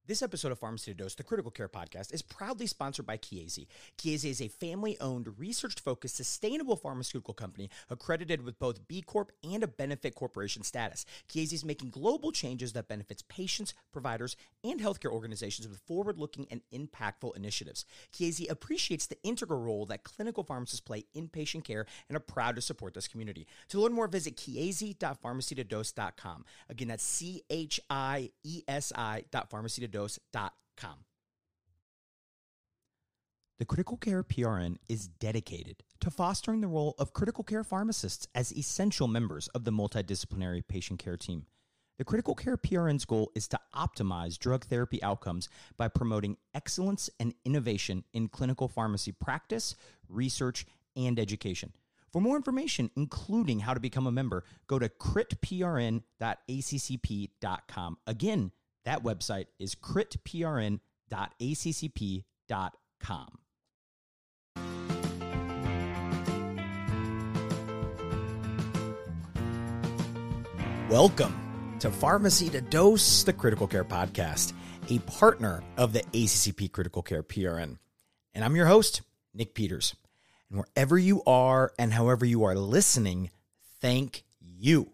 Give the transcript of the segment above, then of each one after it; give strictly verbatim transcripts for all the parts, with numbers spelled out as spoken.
This episode of Pharmacy to Dose, the Critical Care Podcast, is proudly sponsored by Chiesi. Chiesi is a family-owned, research-focused, sustainable pharmaceutical company accredited with both B Corp and a benefit corporation status. Chiesi is making global changes that benefits patients, providers, and healthcare organizations with forward-looking and impactful initiatives. Chiesi appreciates the integral role that clinical pharmacists play in patient care and are proud to support this community. To learn more, visit chiesi dot pharmacy to dose dot com. Again, that's C H I E S I dot pharmacy to dose dot com. The Critical Care P R N is dedicated to fostering the role of critical care pharmacists as essential members of the multidisciplinary patient care team. The Critical Care P R N's goal is to optimize drug therapy outcomes by promoting excellence and innovation in clinical pharmacy practice, research, and education. For more information, including how to become a member, go to crit p r n dot a c c p dot com. Again, that website is crit p r n dot a c c p dot com. Welcome to Pharmacy to Dose, the Critical Care Podcast, a partner of the A C C P Critical Care P R N. And I'm your host, Nick Peters. And wherever you are and however you are listening, thank you.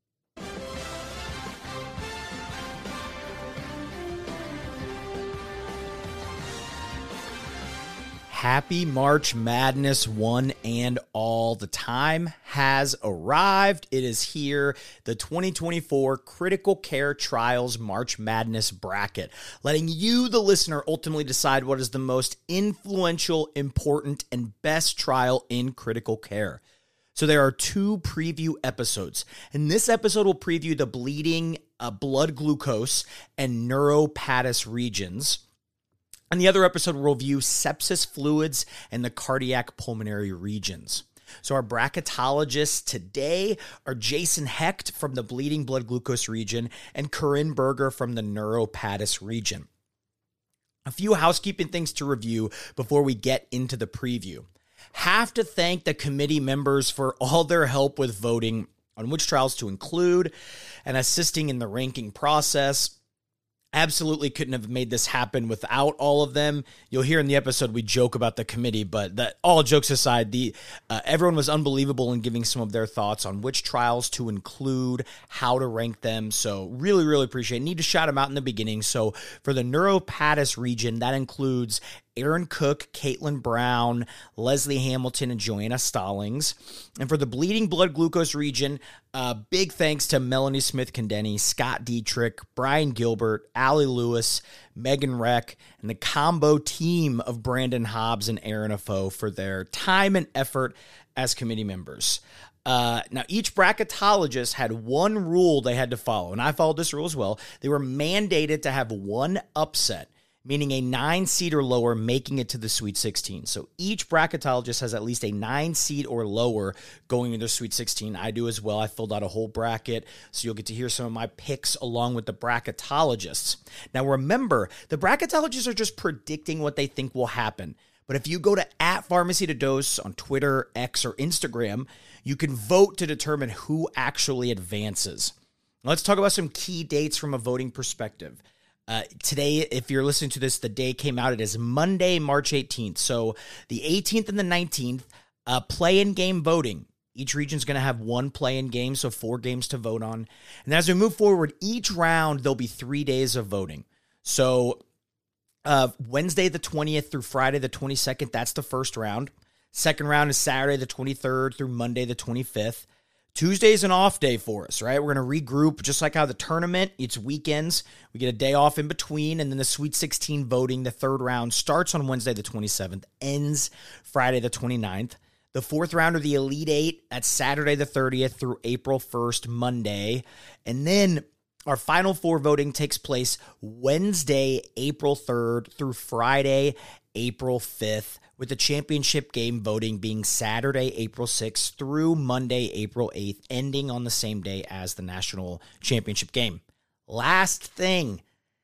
Happy March Madness, one and all. The time has arrived. It is here, the twenty twenty-four Critical Care Trials March Madness bracket, letting you, the listener, ultimately decide what is the most influential, important, and best trial in critical care. So there are two preview episodes, and this episode will preview the bleeding, uh, blood glucose, and neuropatous regions. And the other episode will review sepsis fluids and the cardiac pulmonary regions. So our bracketologists today are Jason Hecht from the bleeding blood glucose region and Corinne Berger from the neuropatous region. A few housekeeping things to review before we get into the preview. Have to thank the committee members for all their help with voting on which trials to include and assisting in the ranking process. Absolutely couldn't have made this happen without all of them. You'll hear in the episode we joke about the committee, but that, all jokes aside, the uh, everyone was unbelievable in giving some of their thoughts on which trials to include, how to rank them. So really, really appreciate it. Need to shout them out in the beginning. So for the neuropatous region, that includes Aaron Cook, Caitlin Brown, Leslie Hamilton, and Joanna Stallings. And for the bleeding blood glucose region, uh, big thanks to Melanie Smith-Condeni, Scott Dietrich, Brian Gilbert, Allie Lewis, Megan Reck, and the combo team of Brandon Hobbs and Aaron Afoe for their time and effort as committee members. Uh, now, each bracketologist had one rule they had to follow, and I followed this rule as well. They were mandated to have one upset, meaning a nine seed or lower making it to the Sweet sixteen. So each bracketologist has at least a nine seed or lower going into the Sweet sixteen. I do as well. I filled out a whole bracket, so you'll get to hear some of my picks along with the bracketologists. Now remember, the bracketologists are just predicting what they think will happen. But if you go to at Pharmacy to Dose on Twitter, X, or Instagram, you can vote to determine who actually advances. Let's talk about some key dates from a voting perspective. Uh, today, if you're listening to this, the day came out. It is Monday, March eighteenth. So the eighteenth and the nineteenth, uh, play-in game voting. Each region's going to have one play-in game, so four games to vote on. And as we move forward, each round, there'll be three days of voting. So uh, Wednesday the twentieth through Friday the twenty-second, that's the first round. Second round is Saturday the twenty-third through Monday the twenty-fifth. Tuesday's an off day for us, right? We're going to regroup just like how the tournament, it's weekends. We get a day off in between, and then the Sweet sixteen voting, the third round, starts on Wednesday the twenty-seventh, ends Friday the twenty-ninth. The fourth round are the Elite Eight. That's Saturday the thirtieth through April first, Monday. And then our Final Four voting takes place Wednesday, April third through Friday, April fifth. With the championship game voting being Saturday, April sixth through Monday, April eighth, ending on the same day as the national championship game. Last thing,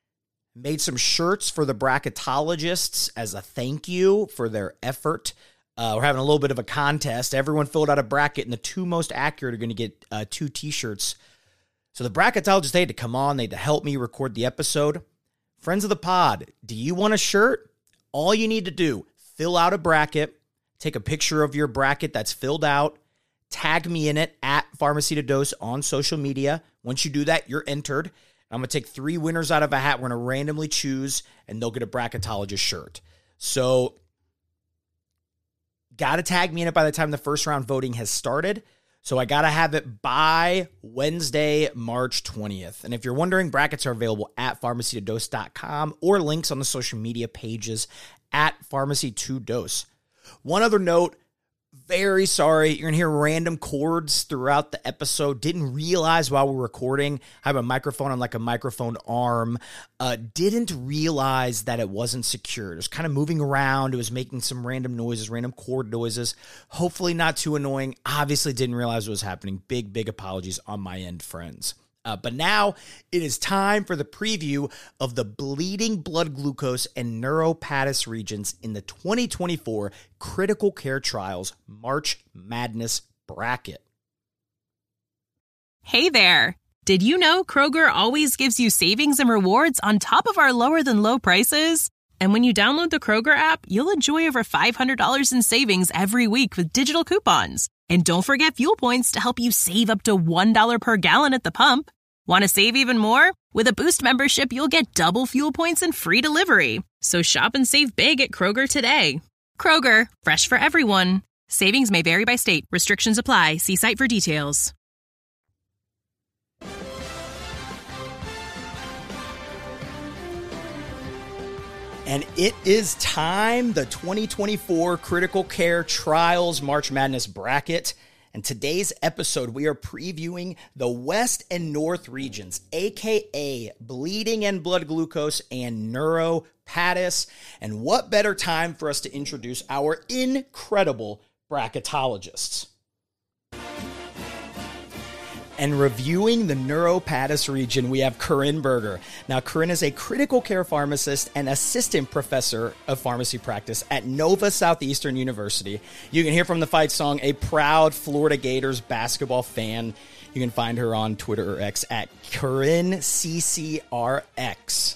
made some shirts for the bracketologists as a thank you for their effort. Uh, we're having a little bit of a contest. Everyone filled out a bracket, and the two most accurate are going to get uh, two t-shirts. So the bracketologists, they had to come on. They had to help me record the episode. Friends of the pod, do you want a shirt? All you need to do, fill out a bracket, take a picture of your bracket that's filled out, tag me in it at Pharmacy to Dose on social media. Once you do that, you're entered. I'm going to take three winners out of a hat. We're going to randomly choose, and they'll get a bracketologist shirt. So, got to tag me in it by the time the first round voting has started. So I got to have it by Wednesday, March twentieth. And if you're wondering, brackets are available at pharmacy to dose dot com or links on the social media pages at Pharmacy to Dose. One other note, very sorry, you're going to hear random chords throughout the episode. Didn't realize while we're recording, I have a microphone on like a microphone arm. Uh, didn't realize that it wasn't secured. It was kind of moving around. It was making some random noises, random chord noises. Hopefully not too annoying. Obviously didn't realize what was happening. Big, big apologies on my end, friends. Uh, but now it is time for the preview of the bleeding blood glucose and neuropatous regions in the twenty twenty-four Critical Care Trials March Madness bracket. Hey there! Did you know Kroger always gives you savings and rewards on top of our lower than low prices? And when you download the Kroger app, you'll enjoy over five hundred dollars in savings every week with digital coupons. And don't forget fuel points to help you save up to one dollar per gallon at the pump. Want to save even more? With a Boost membership, you'll get double fuel points and free delivery. So shop and save big at Kroger today. Kroger, fresh for everyone. Savings may vary by state. Restrictions apply. See site for details. And it is time, the twenty twenty-four Critical Care Trials March Madness bracket. In today's episode, we are previewing the West and North regions, aka bleeding and blood glucose and neuropatous. And what better time for us to introduce our incredible bracketologists. And reviewing the neuropatous region, we have Corinne Berger. Now, Corinne is a critical care pharmacist and assistant professor of pharmacy practice at Nova Southeastern University. You can hear from the fight song, a proud Florida Gators basketball fan. You can find her on Twitter or X at Corinne C C R X.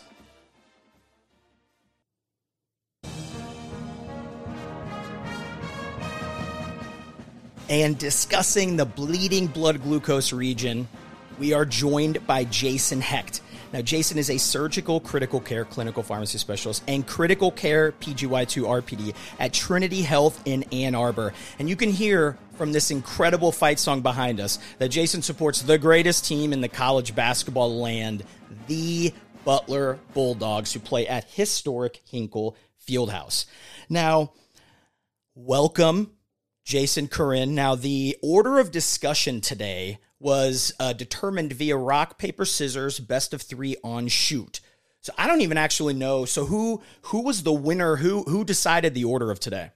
And discussing the bleeding blood glucose region, we are joined by Jason Hecht. Now, Jason is a surgical critical care clinical pharmacy specialist and critical care P G Y two R P D at Trinity Health in Ann Arbor. And you can hear from this incredible fight song behind us that Jason supports the greatest team in the college basketball land, the Butler Bulldogs, who play at historic Hinkle Fieldhouse. Now, welcome, Jason, Corinne. Now, the order of discussion today was uh, determined via rock, paper, scissors, best of three on shoot. So I don't even actually know. So who who was the winner? Who who decided the order of today?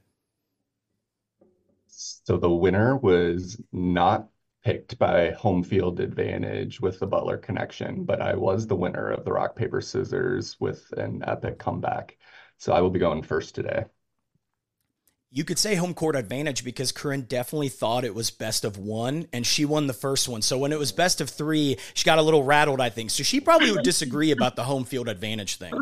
So the winner was not picked by home field advantage with the Butler connection, but I was the winner of the rock, paper, scissors with an epic comeback. So I will be going first today. You could say home court advantage because Corinne definitely thought it was best of one, and she won the first one. So when it was best of three, she got a little rattled, I think. So she probably would disagree about the home field advantage thing.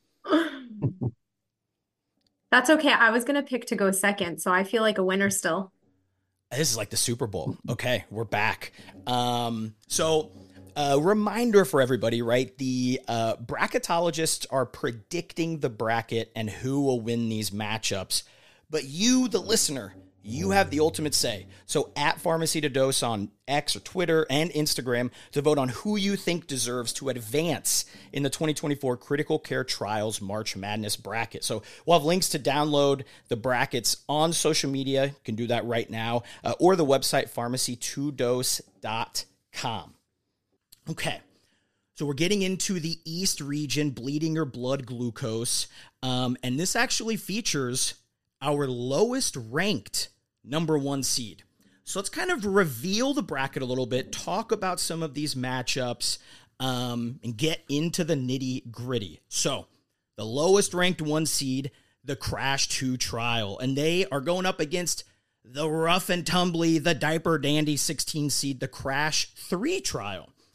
That's okay. I was going to pick to go second, so I feel like a winner still. This is like the Super Bowl. Okay, we're back. Um, so a uh, reminder for everybody, right? The uh, bracketologists are predicting the bracket and who will win these matchups. But you, the listener, you have the ultimate say. So at Pharmacy to Dose on X or Twitter and Instagram to vote on who you think deserves to advance in the twenty twenty-four Critical Care Trials March Madness bracket. So we'll have links to download the brackets on social media. You can do that right now. Uh, or the website pharmacy to dose dot com. Okay. So we're getting into the East region, bleeding or blood glucose. Um, and this actually features our lowest ranked number one seed. So let's kind of reveal the bracket a little bit, talk about some of these matchups, um, and get into the nitty gritty. So the lowest ranked one seed, the Crash two trial, and they are going up against the rough and tumbly, the diaper dandy sixteen seed, the Crash three trial.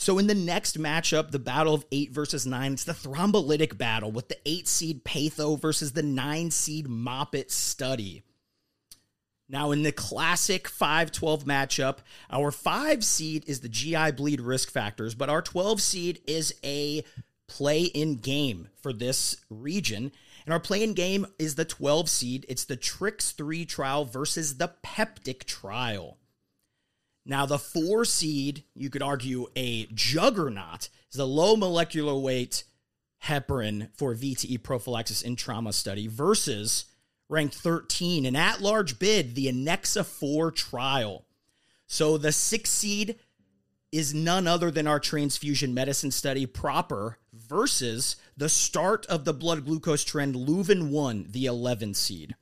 So in the next matchup, the battle of eight versus nine, it's the thrombolytic battle with the eight seed Patho versus the nine seed Moffitt Study. Now in the classic five twelve matchup, our five seed is the G I bleed risk factors, but our twelve seed is a play-in game for this region. And our play-in game is the twelve seed. It's the Trix three trial versus the Peptic trial. Now, the four seed, you could argue a juggernaut, is the low molecular weight heparin for V T E prophylaxis in trauma study versus ranked thirteen, an at-large bid, the Annexa four trial. So the six seed is none other than our transfusion medicine study proper versus the start of the blood glucose trend, Leuven one, the eleven seed.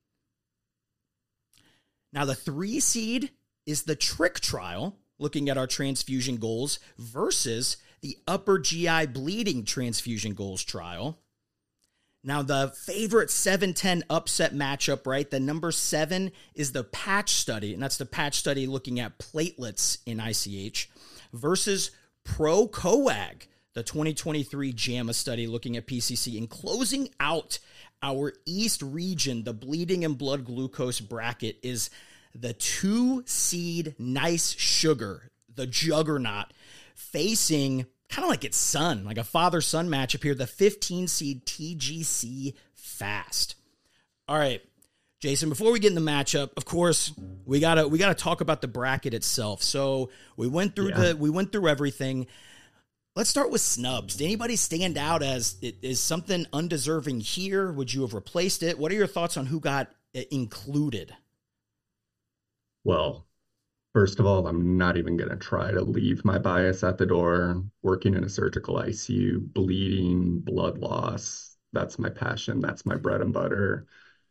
Now, the three seed is the Trick trial, looking at our transfusion goals, versus the upper G I bleeding transfusion goals trial. Now, the favorite seven ten upset matchup, right? The number seven is the Patch study, and that's the Patch study looking at platelets in I C H, versus Pro-Coag, the twenty twenty-three JAMA study looking at P C C. And closing out our East region, the bleeding and blood glucose bracket, is the two seed Nice Sugar, the juggernaut, facing kind of like its son, like a father-son matchup here, the fifteen seed T G C Fast. All right, Jason, before we get in the matchup, of course, we gotta we gotta talk about the bracket itself. So we went through yeah. the we went through everything. Let's start with snubs. Did anybody stand out as it is something undeserving here? Would you have replaced it? What are your thoughts on who got included? Well, first of all, I'm not even going to try to leave my bias at the door. Working in a surgical I C U, bleeding, blood loss, that's my passion. That's my bread and butter.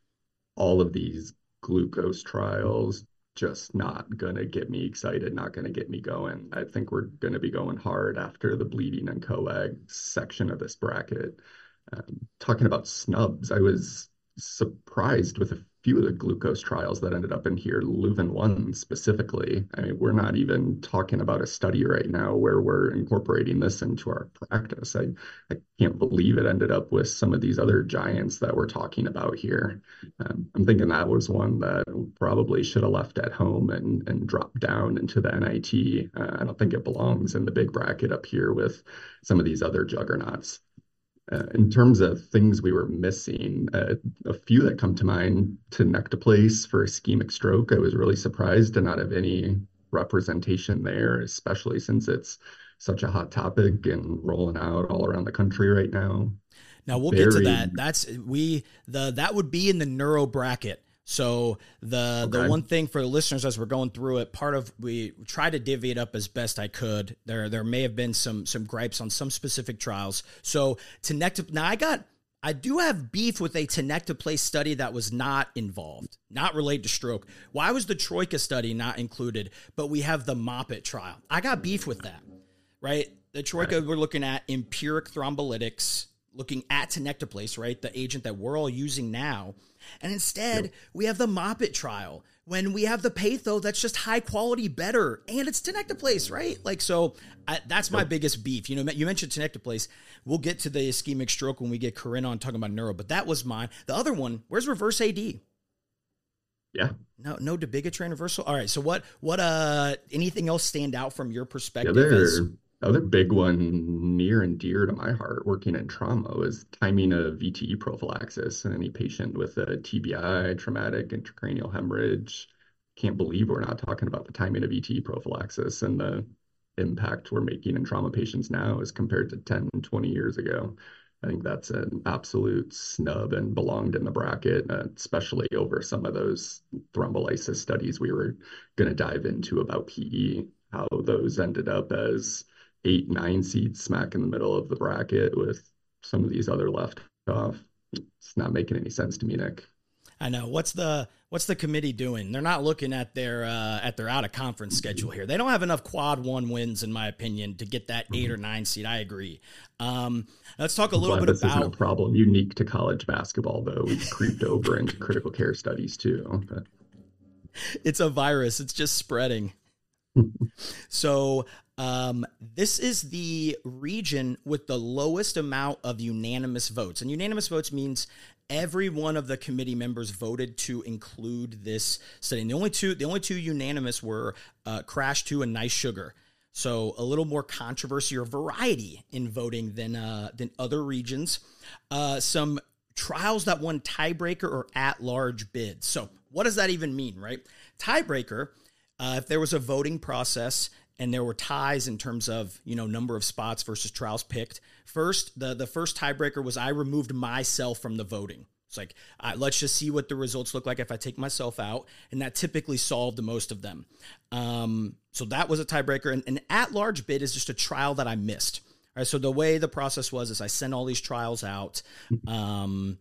All of these glucose trials, just not going to get me excited, not going to get me going. I think we're going to be going hard after the bleeding and coag section of this bracket. Um, talking about snubs, I was surprised with a few of the glucose trials that ended up in here, Leuven one specifically. I mean, we're not even talking about a study right now where we're incorporating this into our practice. I, I can't believe it ended up with some of these other giants that we're talking about here. Um, I'm thinking that was one that probably should have left at home and, and dropped down into the N I T. Uh, I don't think it belongs in the big bracket up here with some of these other juggernauts. Uh, in terms of things we were missing, uh, a few that come to mind, tenecteplase for ischemic stroke. I was really surprised to not have any representation there, especially since it's such a hot topic and rolling out all around the country right now. Now we'll Very... get to that. That's we the that would be in the neuro bracket. So the okay. the one thing for the listeners as we're going through it, part of we try to divvy it up as best I could. There there may have been some some gripes on some specific trials. So tenecteplase. Now I got I do have beef with a tenecteplase study that was not involved, not related to stroke. Why was the Troika study not included? But we have the Moffitt trial. I got beef with that, right? The Troika, we're looking at empiric thrombolytics, looking at tenecteplase, right? The agent that we're all using now. And instead, yep. we have the Moffitt trial when we have the Patho that's just high quality, better, and it's tenecteplase, right? Like, so I, that's my yep. biggest beef. You know, you mentioned tenecteplase. We'll get to the ischemic stroke when we get Corinne on talking about neuro, but that was mine. The other one, where's reverse A D? Yeah. No, no dabigatran reversal. All right. So what, what, uh, anything else stand out from your perspective? Yeah, there, other big one near and dear to my heart working in trauma was timing of V T E prophylaxis in any patient with a T B I, traumatic intracranial hemorrhage. Can't believe we're not talking about the timing of V T E prophylaxis and the impact we're making in trauma patients now as compared to ten, twenty years ago. I think that's an absolute snub and belonged in the bracket, uh, especially over some of those thrombolysis studies we were going to dive into about P E, how those ended up as eight, nine seeds smack in the middle of the bracket with some of these other left off. It's not making any sense to me, Nick. I know. What's the what's the committee doing? They're not looking at their uh, at their out of conference schedule here. They don't have enough quad one wins, in my opinion, to get that eight or nine seed. I agree. Um, let's talk a little Glad bit this about isn't a problem unique to college basketball, though. We've creeped over into critical care studies too. But... It's a virus. It's just spreading. So um, this is the region with the lowest amount of unanimous votes. And unanimous votes means every one of the committee members voted to include this study. And the only two, the only two unanimous were uh, Crash two and Nice Sugar. So a little more controversy or variety in voting than uh, than other regions. Uh, some trials that won tiebreaker or at-large bids. So what does that even mean, right? Tiebreaker, uh, if there was a voting process and there were ties in terms of, you know, number of spots versus trials picked. First, the, the first tiebreaker was I removed myself from the voting. It's like, uh, let's just see what the results look like if I take myself out. And that typically solved the most of them. Um, so that was a tiebreaker. And an at-large bid is just a trial that I missed. All right, so the way the process was is I sent all these trials out. Um,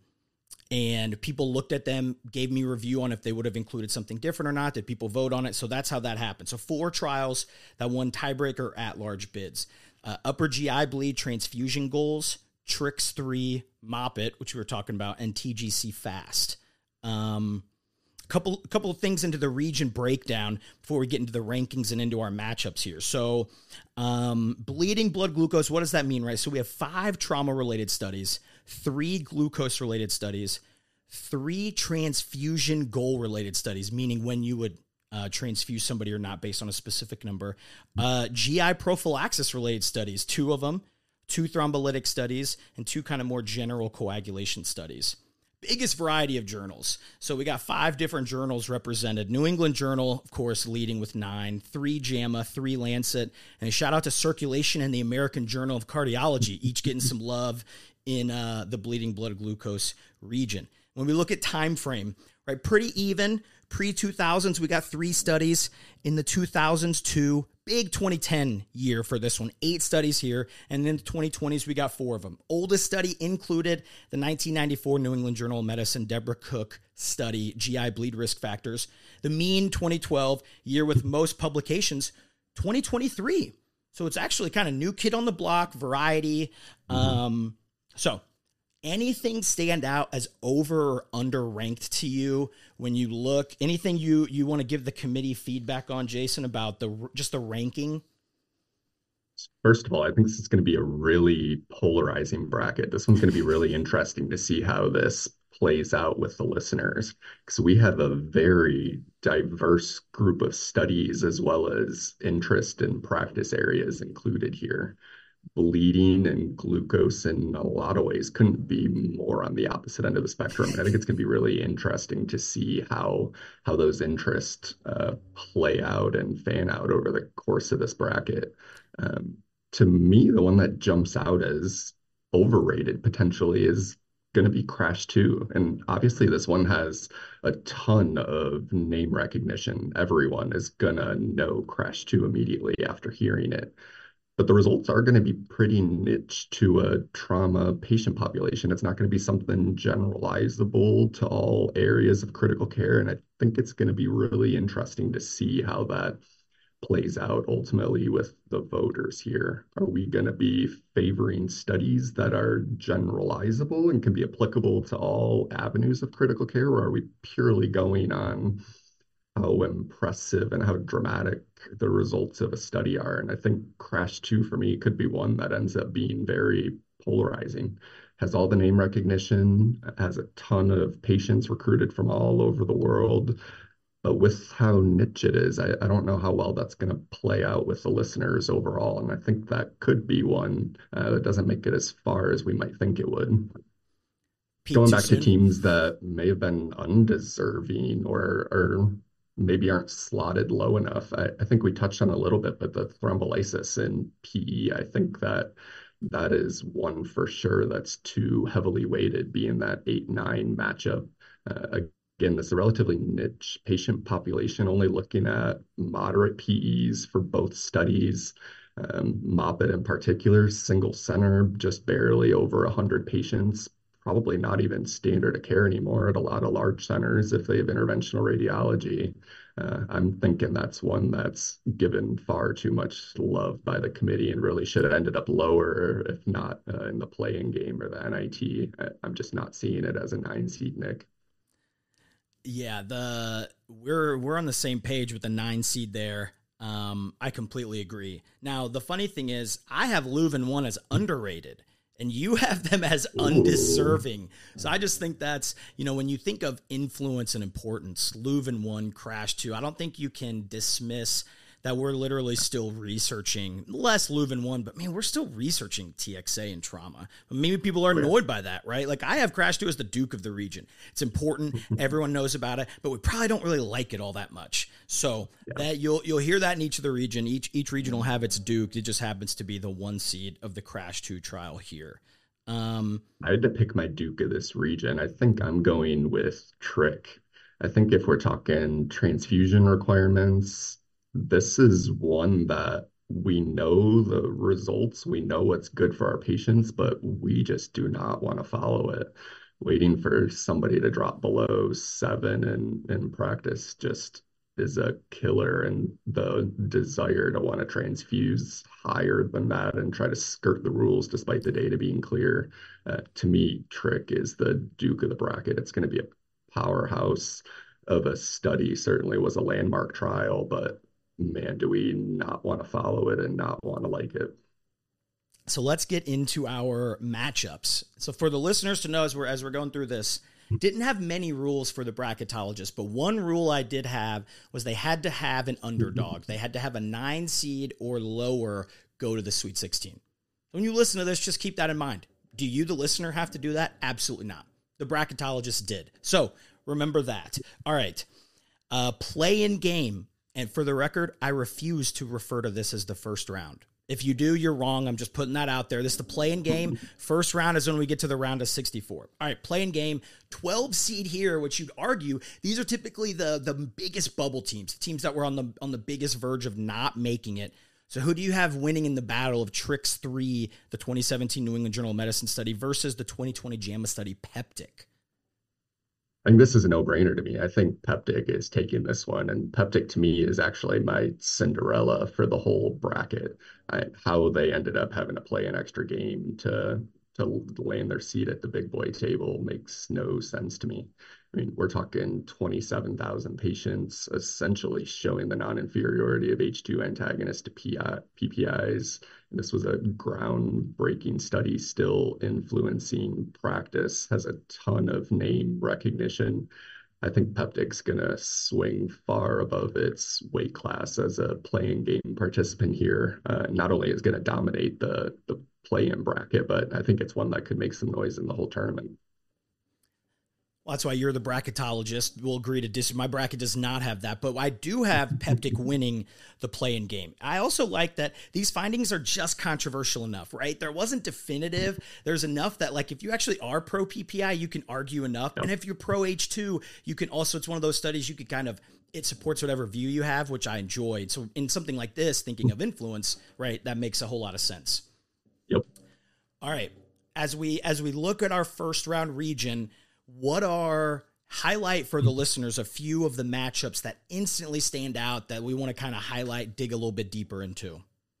And people looked at them, gave me a review on if they would have included something different or not. Did people vote on it? So that's how that happened. So four trials that won tiebreaker at-large bids. Uh, upper G I bleed, transfusion goals, Trix three, Moppet, which we were talking about, and T G C Fast. Um, couple, couple of things into the region breakdown before we get into the rankings and into our matchups here. So um, bleeding blood glucose, what does that mean, right? So we have five trauma-related studies, three glucose-related studies, three transfusion goal-related studies, meaning when you would uh, transfuse somebody or not based on a specific number, uh, G I prophylaxis-related studies, two of them, two thrombolytic studies, and two kind of more general coagulation studies. Biggest variety of journals. So we got five different journals represented. New England Journal, of course, leading with nine, three JAMA, three Lancet, and a shout out to Circulation and the American Journal of Cardiology, each getting some love in uh, the bleeding blood glucose region. When we look at time frame, right, pretty even. Pre two thousands, we got three studies. In the two thousands, two. Big twenty ten year for this one. Eight studies here. And then the twenty twenties, we got four of them. Oldest study included the nineteen ninety-four New England Journal of Medicine Deborah Cook study, G I bleed risk factors. The mean twenty twelve, year with most publications, twenty twenty-three. So it's actually kind of new kid on the block, variety. Mm-hmm. Um, so anything stand out as over or under ranked to you when you look? Anything you you want to give the committee feedback on, Jason, about the just the ranking? First of all, I think this is going to be a really polarizing bracket. This one's going to be really interesting to see how this plays out with the listeners, because we have a very diverse group of studies as well as interest and practice areas included here. Bleeding and glucose in a lot of ways couldn't be more on the opposite end of the spectrum. I think it's going to be really interesting to see how how those interests uh, play out and fan out over the course of this bracket. Um, to me, the one that jumps out as overrated potentially is going to be Crash two. And obviously this one has a ton of name recognition. Everyone is going to know Crash two immediately after hearing it. But the results are going to be pretty niche to a trauma patient population. It's not going to be something generalizable to all areas of critical care. And I think it's going to be really interesting to see how that plays out ultimately with the voters here. Are we going to be favoring studies that are generalizable and can be applicable to all avenues of critical care? Or are we purely going on how impressive and how dramatic the results of a study are? And I think Crash two for me could be one that ends up being very polarizing. Has all the name recognition, has a ton of patients recruited from all over the world. But with how niche it is, I, I don't know how well that's going to play out with the listeners overall. And I think that could be one uh, that doesn't make it as far as we might think it would. Pete, Going back to teams that may have been undeserving or, or maybe aren't slotted low enough. I, I think we touched on a little bit, but the thrombolysis in P E, I think that that is one for sure that's too heavily weighted, being that eight nine matchup. Uh, again, this is a relatively niche patient population, only looking at moderate P Es for both studies. Um, Moppet in particular, single center, just barely over one hundred patients. Probably not even standard of care anymore at a lot of large centers if they have interventional radiology. Uh, I'm thinking that's one that's given far too much love by the committee and really should have ended up lower, if not uh, in the playing game or the N I T. I, I'm just not seeing it as a nine seed, Nick. Yeah, the we're we're on the same page with the nine seed there. Um, I completely agree. Now, the funny thing is, I have Leuven one as underrated, and you have them as undeserving. So I just think that's, you know, when you think of influence and importance, Leuven one, Crash two, I don't think you can dismiss that we're literally still researching, less Leuven one, but man, we're still researching T X A and trauma. Maybe people are annoyed by that, right? Like I have Crash two as the Duke of the region. It's important. Everyone knows about it, but we probably don't really like it all that much. So yeah. that you'll you'll hear that in each of the region. Each each region will have its Duke. It just happens to be the one seed of the Crash two trial here. Um, I had to pick my Duke of this region. I think I'm going with Trick. I think if we're talking transfusion requirements, this is one that we know the results, we know what's good for our patients, but we just do not want to follow it. Waiting for somebody to drop below seven in, in practice just is a killer, and the desire to want to transfuse higher than that and try to skirt the rules despite the data being clear, uh, to me, Trick is the Duke of the bracket. It's going to be a powerhouse of a study, certainly was a landmark trial, but man, do we not want to follow it and not want to like it. So let's get into our matchups. So for the listeners to know, as we're, as we're going through this, didn't have many rules for the bracketologist, but one rule I did have was they had to have an underdog. They had to have a nine seed or lower go to the Sweet sixteen. When you listen to this, just keep that in mind. Do you, the listener, have to do that? Absolutely not. The bracketologist did. So remember that. All right. Uh, play in game. And for the record, I refuse to refer to this as the first round. If you do, you're wrong. I'm just putting that out there. This is the play-in game. First round is when we get to the round of sixty-four. All right, play-in game, twelve seed here, which you'd argue these are typically the, the biggest bubble teams, teams that were on the on the biggest verge of not making it. So who do you have winning in the battle of Tricks three, the twenty seventeen New England Journal of Medicine study, versus the twenty twenty JAMA study, Peptic? I think this is a no-brainer to me. I think Peptic is taking this one, and Peptic to me is actually my Cinderella for the whole bracket. I, how they ended up having to play an extra game to to land their seat at the big boy table makes no sense to me. I mean, we're talking twenty-seven thousand patients, essentially showing the non-inferiority of H two antagonists to P P Is. And this was a groundbreaking study, still influencing practice, has a ton of name recognition. I think Peptic's going to swing far above its weight class as a playing game participant here. Uh, not only is going to dominate the, the play-in bracket, but I think it's one that could make some noise in the whole tournament. Well, that's why you're the bracketologist. We'll agree to dis. My bracket does not have that, but I do have Peptic winning the play-in game. I also like that these findings are just controversial enough, right? There wasn't definitive. There's enough that, like, if you actually are pro P P I, you can argue enough. Yep. And if you're pro H two, you can also, it's one of those studies you could kind of, it supports whatever view you have, which I enjoyed. So in something like this, thinking of influence, right, that makes a whole lot of sense. Yep. All right. As we, as we look at our first round region, what are, highlight for the listeners a few of the matchups that instantly stand out that we want to kind of highlight, dig a little bit deeper into?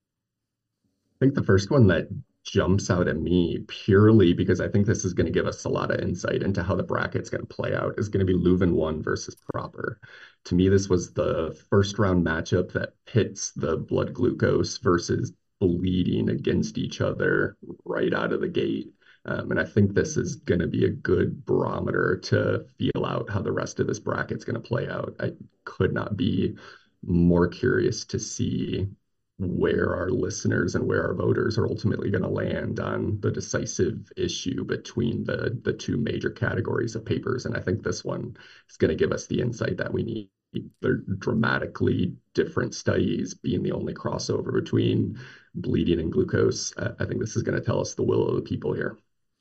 I think the first one that jumps out at me purely because I think this is going to give us a lot of insight into how the bracket's going to play out is going to be Leuven one versus Proper. To me, this was the first round matchup that pits the blood glucose versus bleeding against each other right out of the gate. Um, and I think this is going to be a good barometer to feel out how the rest of this bracket's going to play out. I could not be more curious to see where our listeners and where our voters are ultimately going to land on the decisive issue between the, the two major categories of papers. And I think this one is going to give us the insight that we need. They're dramatically different studies being the only crossover between bleeding and glucose. I think this is going to tell us the will of the people here.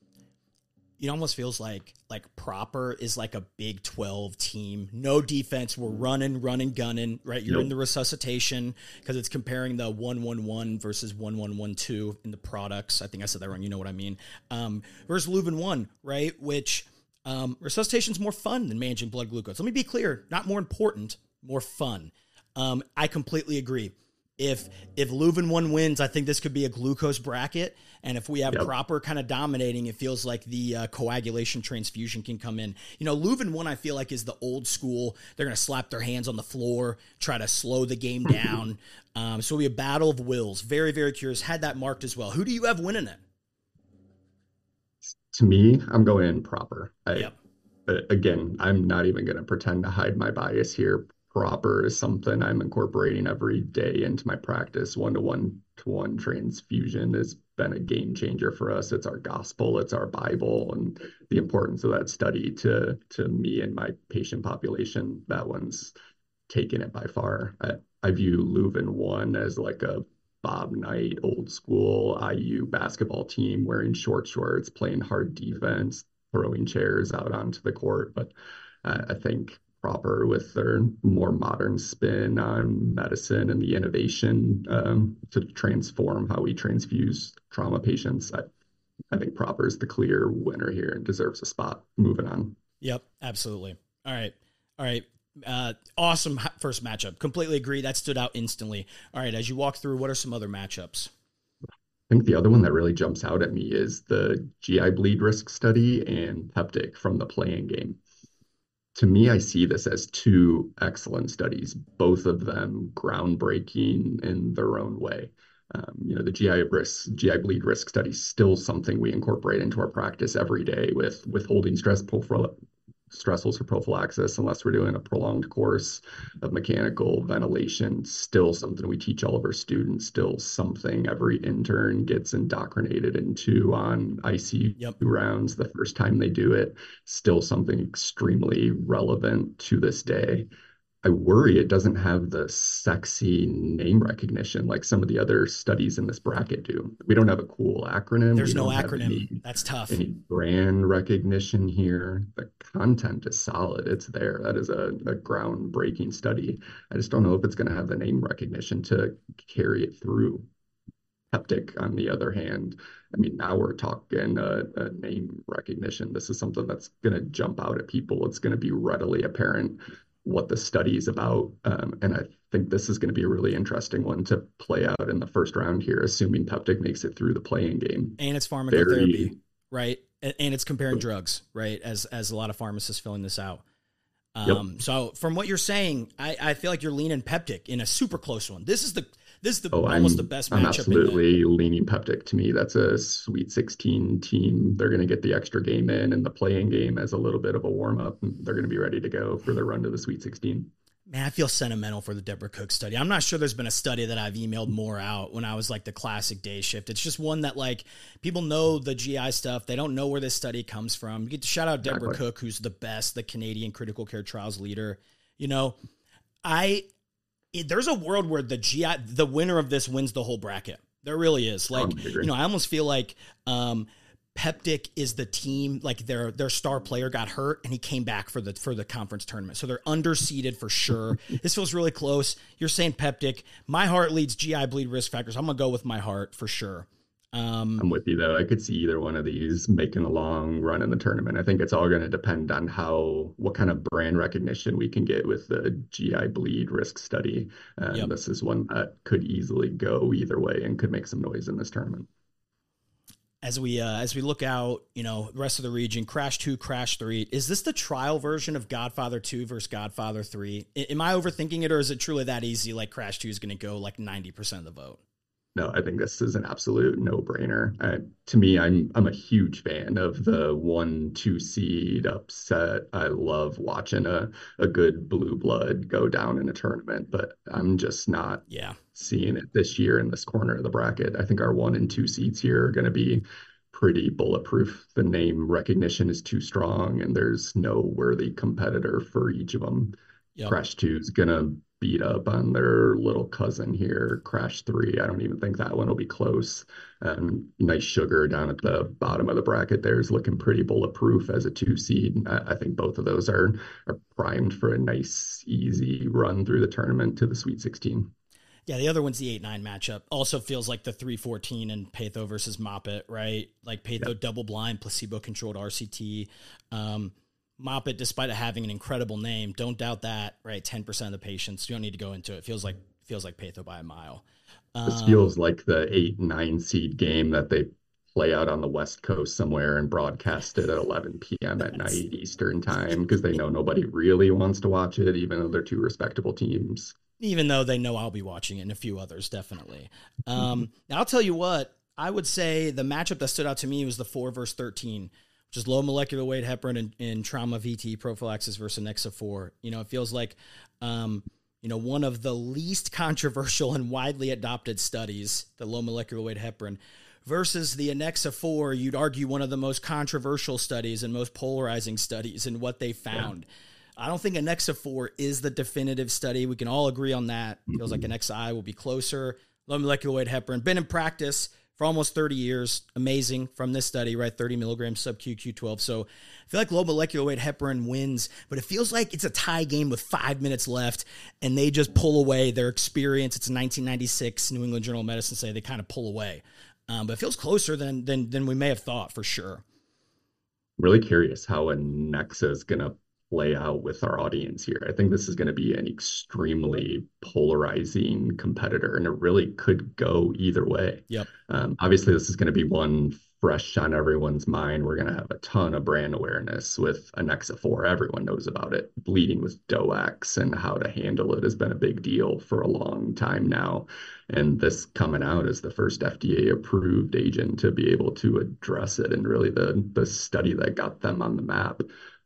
It almost feels like like Proper is like a Big twelve team. No defense. We're running, running, gunning, right? You're yep. in the resuscitation because it's comparing the one one one versus one one one two in the products. I think I said that wrong. You know what I mean? Um, versus Leuven one, right? Which um, resuscitation is more fun than managing blood glucose. Let me be clear. Not more important, more fun. Um, I completely agree. if if Leuven one wins, I think this could be a glucose bracket. And if we have Yep. Proper kind of dominating, it feels like the uh, coagulation transfusion can come in. You know, Leuven one, I feel like, is the old school. They're going to slap their hands on the floor, try to slow the game down. um, so it'll be a battle of wills. Very, very curious. Had that marked as well. Who do you have winning it? To me, I'm going Proper. I, Yep. But again, I'm not even going to pretend to hide my bias here. Proper is something I'm incorporating every day into my practice. One-to-one to one transfusion has been a game changer for us. It's our gospel, it's our Bible, and the importance of that study to to me and my patient population, that one's taken it by far. I, I view Leuven one as like a Bob Knight, old school I U basketball team wearing short shorts, playing hard defense, throwing chairs out onto the court. But uh, I think Proper, with their more modern spin on medicine and the innovation um, to transform how we transfuse trauma patients, I, I think Proper is the clear winner here and deserves a spot. Moving on. Yep, absolutely. All right. All right. Uh, awesome first matchup. Completely agree. That stood out instantly. All right. As you walk through, what are some other matchups? I think the other one that really jumps out at me is the G I bleed risk study and Peptic from the playing game. To me, I see this as two excellent studies, both of them groundbreaking in their own way. Um, you know, the G I risk, G I bleed risk study is still something we incorporate into our practice every day with withholding stress profile, stressors for prophylaxis, unless we're doing a prolonged course of mechanical ventilation. Still something we teach all of our students, still something every intern gets indoctrinated into on I C U Yep. rounds the first time they do it. Still something extremely relevant to this day. I worry it doesn't have the sexy name recognition like some of the other studies in this bracket do. We don't have a cool acronym. There's We no don't have acronym. any That's tough. any brand recognition here. The content is solid. It's there. That is a, a groundbreaking study. I just don't know if it's going to have the name recognition to carry it through. Peptic, on the other hand, I mean, now we're talking a, a name recognition. This is something that's going to jump out at people. It's going to be readily apparent what the study is about. Um, and I think this is going to be a really interesting one to play out in the first round here, assuming Peptic makes it through the playing game. And it's pharmacotherapy, Very, right? And, and it's comparing drugs, right? As as a lot of pharmacists filling this out. Um, Yep. So from what you're saying, I, I feel like you're leaning Peptic in a super close one. This is the this is the Oh, almost I'm, the best I'm matchup. absolutely leaning Peptic. To me, that's a Sweet sixteen team. They're going to get the extra game in and the playing game as a little bit of a warm up. They're going to be ready to go for their run to the Sweet sixteen. Man, I feel sentimental for the Deborah Cook study. I'm not sure there's been a study that I've emailed more out when I was like the classic day shift. It's just one that like people know the G I stuff. They don't know where this study comes from. You get to shout out Deborah Exactly. Cook, who's the best, the Canadian critical care trials leader. You know, I, it, there's a world where the G I, the winner of this wins the whole bracket. There really is. Like, Um, I agree. you know, I almost feel like, um, Peptic is the team, like their their star player got hurt and he came back for the for the conference tournament. So they're underseeded for sure. This feels really close. You're saying Peptic. My heart leads G I bleed risk factors. I'm gonna go with my heart for sure. Um, I'm with you though. I could see either one of these making a long run in the tournament. I think it's all going to depend on how, what kind of brand recognition we can get with the G I bleed risk study. And Yep. this is one that could easily go either way and could make some noise in this tournament. as we uh, as we look out, you know, the rest of the region, Crash two, Crash three. Is this the trial version of Godfather two versus Godfather three? I- am I overthinking it, or is it truly that easy? Like Crash two is going to go like ninety percent of the vote. No, I think this is an absolute no-brainer. Uh, to me, I'm I'm a huge fan of the one, two seed upset. I love watching a, a good blue blood go down in a tournament, but I'm just not Yeah. seeing it this year in this corner of the bracket. I think our one and two seeds here are going to be pretty bulletproof. The name recognition is too strong, and there's no worthy competitor for each of them. Yep. Crash two is going to beat up on their little cousin here, Crash three. I don't even think that one will be close. Um, nice Sugar down at the bottom of the bracket there is looking pretty bulletproof as a two seed. I, I think both of those are, are primed for a nice, easy run through the tournament to the Sweet sixteen. Yeah, the other one's the eight nine matchup. Also feels like the three fourteen and Patho versus Moppet, right? Like Patho Yep. double blind, placebo-controlled R C T. Um, Moppet, despite it having an incredible name, don't doubt that, right? ten percent of the patients, you don't need to go into it. Feels like feels like Patho by a mile. This Um, feels like the eight, nine seed game that they play out on the West Coast somewhere and broadcast it at eleven p.m. at night Eastern time because they know nobody really wants to watch it, even though they're two respectable teams. Even though they know I'll be watching it and a few others, definitely. Um, now, I'll tell you what, I would say the matchup that stood out to me was the four versus thirteen, which is low molecular weight heparin and, and trauma V T prophylaxis versus Nexa four. You know, it feels like, um, you know, one of the least controversial and widely adopted studies, the low molecular weight heparin, versus the Anexa four, you'd argue one of the most controversial studies and most polarizing studies in what they found. Yeah. I don't think Anexa four is the definitive study. We can all agree on that. It feels like Anexa I will be closer. Low molecular weight heparin, been in practice for almost thirty years. Amazing from this study, right? thirty milligrams sub-Q Q twelve. So I feel like low molecular weight heparin wins, but it feels like it's a tie game with five minutes left, and they just pull away their experience. It's nineteen ninety-six, New England Journal of Medicine say they kind of pull away. Um, but it feels closer than, than, than we may have thought, for sure. Really curious how Anexa is going to play out with our audience here. I think this is going to be an extremely polarizing competitor, and it really could go either way. Yep. Um, obviously, this is going to be one fresh on everyone's mind. We're going to have a ton of brand awareness with Anexa four. Everyone knows about it. Bleeding with D O A Cs and how to handle it has been a big deal for a long time now. And this coming out as the first F D A-approved agent to be able to address it, and really the, the study that got them on the map,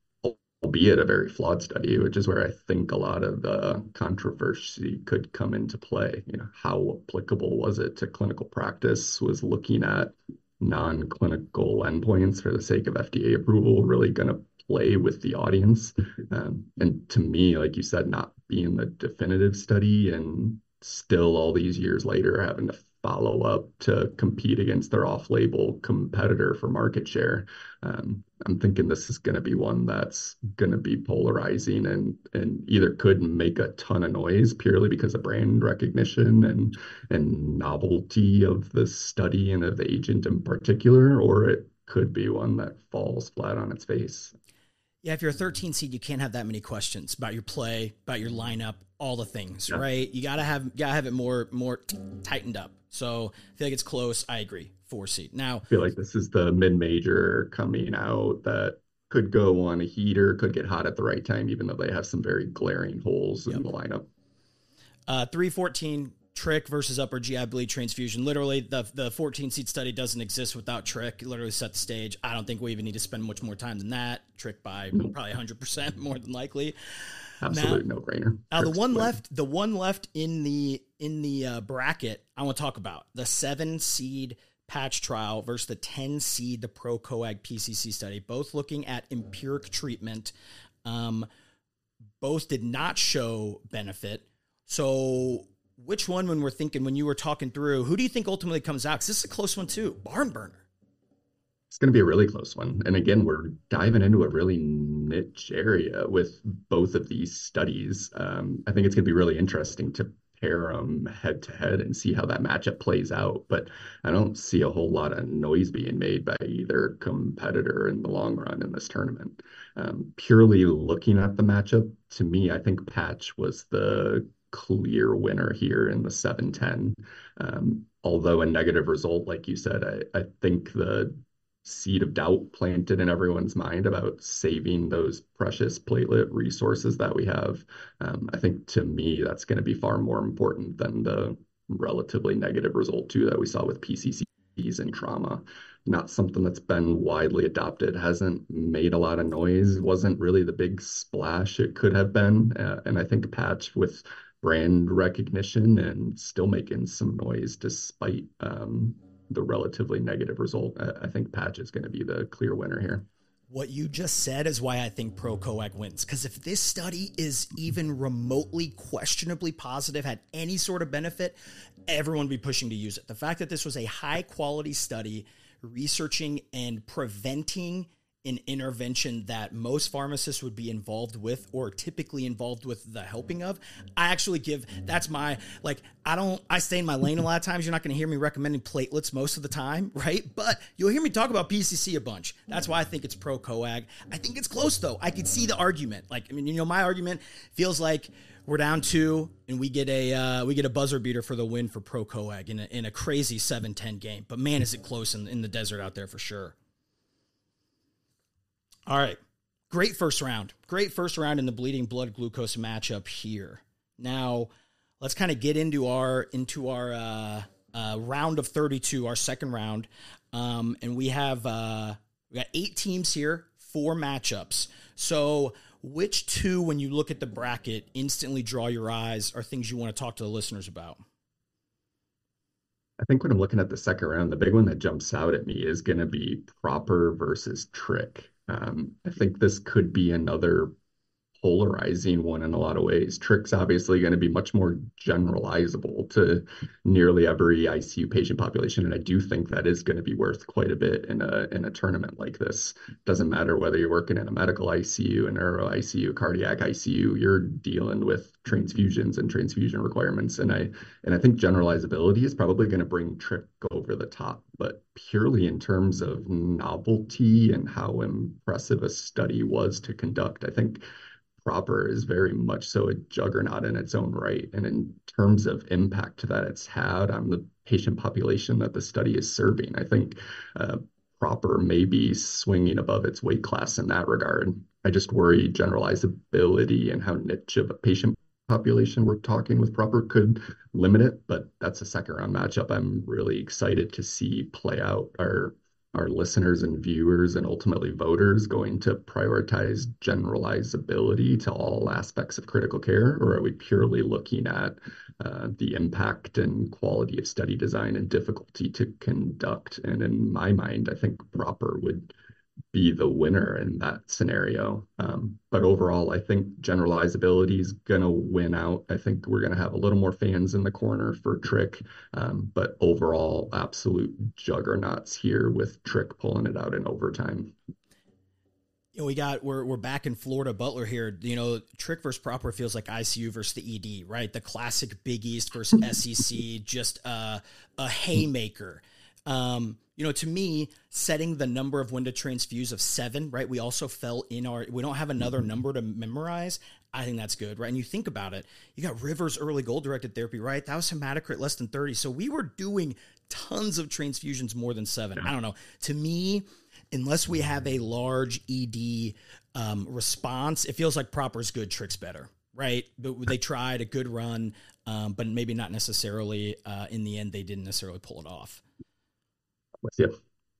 albeit a very flawed study, which is where I think a lot of the controversy could come into play. You know, how applicable was it to clinical practice? Was looking at non-clinical endpoints for the sake of F D A approval really going to play with the audience? Um, and to me, like you said, not being the definitive study and still all these years later having to follow up to compete against their off-label competitor for market share. Um, I'm thinking this is going to be one that's going to be polarizing and and either could make a ton of noise purely because of brand recognition and and novelty of the study and of the agent in particular, or it could be one that falls flat on its face. Yeah, if you're a thirteen seed, you can't have that many questions about your play, about your lineup, all the things, yeah. right? You gotta have gotta have it more more t- tightened up. So I feel like it's close. I agree. Four seed. Now I feel like this is the mid-major coming out that could go on a heater, could get hot at the right time, even though they have some very glaring holes yep. in the lineup. Uh, three fourteen. Trick versus upper G I bleed transfusion. Literally, the the fourteen seed study doesn't exist without Trick. It literally set the stage. I don't think we even need to spend much more time than that. Trick by mm-hmm. probably one hundred percent more than likely. Absolute no brainer. Now the one left, the one left in the in the uh, bracket, I want to talk about the seven seed patch trial versus the ten seed the ProCoag P C C study. Both looking at empiric treatment. Um, both did not show benefit. So. Which one, when we're thinking, when you were talking through, who do you think ultimately comes out? Because this is a close one too. Barn burner. It's going to be a really close one. And again, we're diving into a really niche area with both of these studies. Um, I think it's going to be really interesting to pair them head to head and see how that matchup plays out. But I don't see a whole lot of noise being made by either competitor in the long run in this tournament. Um, purely looking at the matchup, to me, I think Patch was the clear winner here in the seven ten. Um, although a negative result, like you said, I, I think the seed of doubt planted in everyone's mind about saving those precious platelet resources that we have. Um, I think to me, that's going to be far more important than the relatively negative result too that we saw with P C Cs and trauma. Not something that's been widely adopted, hasn't made a lot of noise, wasn't really the big splash it could have been. Uh, and I think Patch with brand recognition and still making some noise despite um, the relatively negative result. I, I think Patch is going to be the clear winner here. What you just said is why I think ProCoag wins. Because if this study is even remotely questionably positive, had any sort of benefit, everyone would be pushing to use it. The fact that this was a high quality study researching and preventing an intervention that most pharmacists would be involved with or typically involved with the helping of. I actually give, that's my, like, I don't, I stay in my lane a lot of times. You're not going to hear me recommending platelets most of the time, right? But you'll hear me talk about P C C a bunch. That's why I think it's pro-coag. I think it's close, though. I could see the argument. Like, I mean, you know, my argument feels like we're down two and we get a uh, we get a buzzer beater for the win for pro-coag in a, in a crazy seven ten game. But man, is it close in, in the desert out there for sure. All right. Great first round. Great first round in the bleeding blood glucose matchup here. Now, let's kind of get into our into our uh, uh, round of thirty-two, our second round. Um, and we have uh, we got eight teams here, four matchups. So which two, when you look at the bracket, instantly draw your eyes are things you want to talk to the listeners about? I think when I'm looking at the second round, the big one that jumps out at me is going to be Proper versus Trick. Um, I think this could be another polarizing one in a lot of ways. Trick's obviously going to be much more generalizable to nearly every I C U patient population, and I do think that is going to be worth quite a bit in a in a tournament like this. Doesn't matter whether you're working in a medical I C U, a neuro I C U, cardiac I C U, you're dealing with transfusions and transfusion requirements, and I and I think generalizability is probably going to bring Trick over the top. But purely in terms of novelty and how impressive a study was to conduct, I think Proper is very much so a juggernaut in its own right. And in terms of impact that it's had on the patient population that the study is serving, I think uh, Proper may be swinging above its weight class in that regard. I just worry generalizability and how niche of a patient population we're talking with Proper could limit it, but that's a second round matchup I'm really excited to see play out. Our our listeners and viewers and ultimately voters going to prioritize generalizability to all aspects of critical care, or are we purely looking at uh, the impact and quality of study design and difficulty to conduct? And in my mind, I think Proper would be the winner in that scenario. Um, but overall, I think generalizability is going to win out. I think we're going to have a little more fans in the corner for Trick. Um, but overall, absolute juggernauts here with Trick pulling it out in overtime. You know, we got, we're, we're back in Florida Butler here. You know, Trick versus Proper feels like I C U versus the E D, right? The classic Big East versus S E C, just uh, a haymaker. Um, you know, to me, setting the number of when to transfuse of seven, right? We also fell in our, we don't have another number to memorize. I think that's good, right? And you think about it, you got Rivers early goal directed therapy, right? That was hematocrit less than thirty. So we were doing tons of transfusions more than seven. I don't know. To me, unless we have a large E D um, response, it feels like Proper's good, Trick's better, right? But they tried a good run, um, but maybe not necessarily uh, in the end, they didn't necessarily pull it off. With you.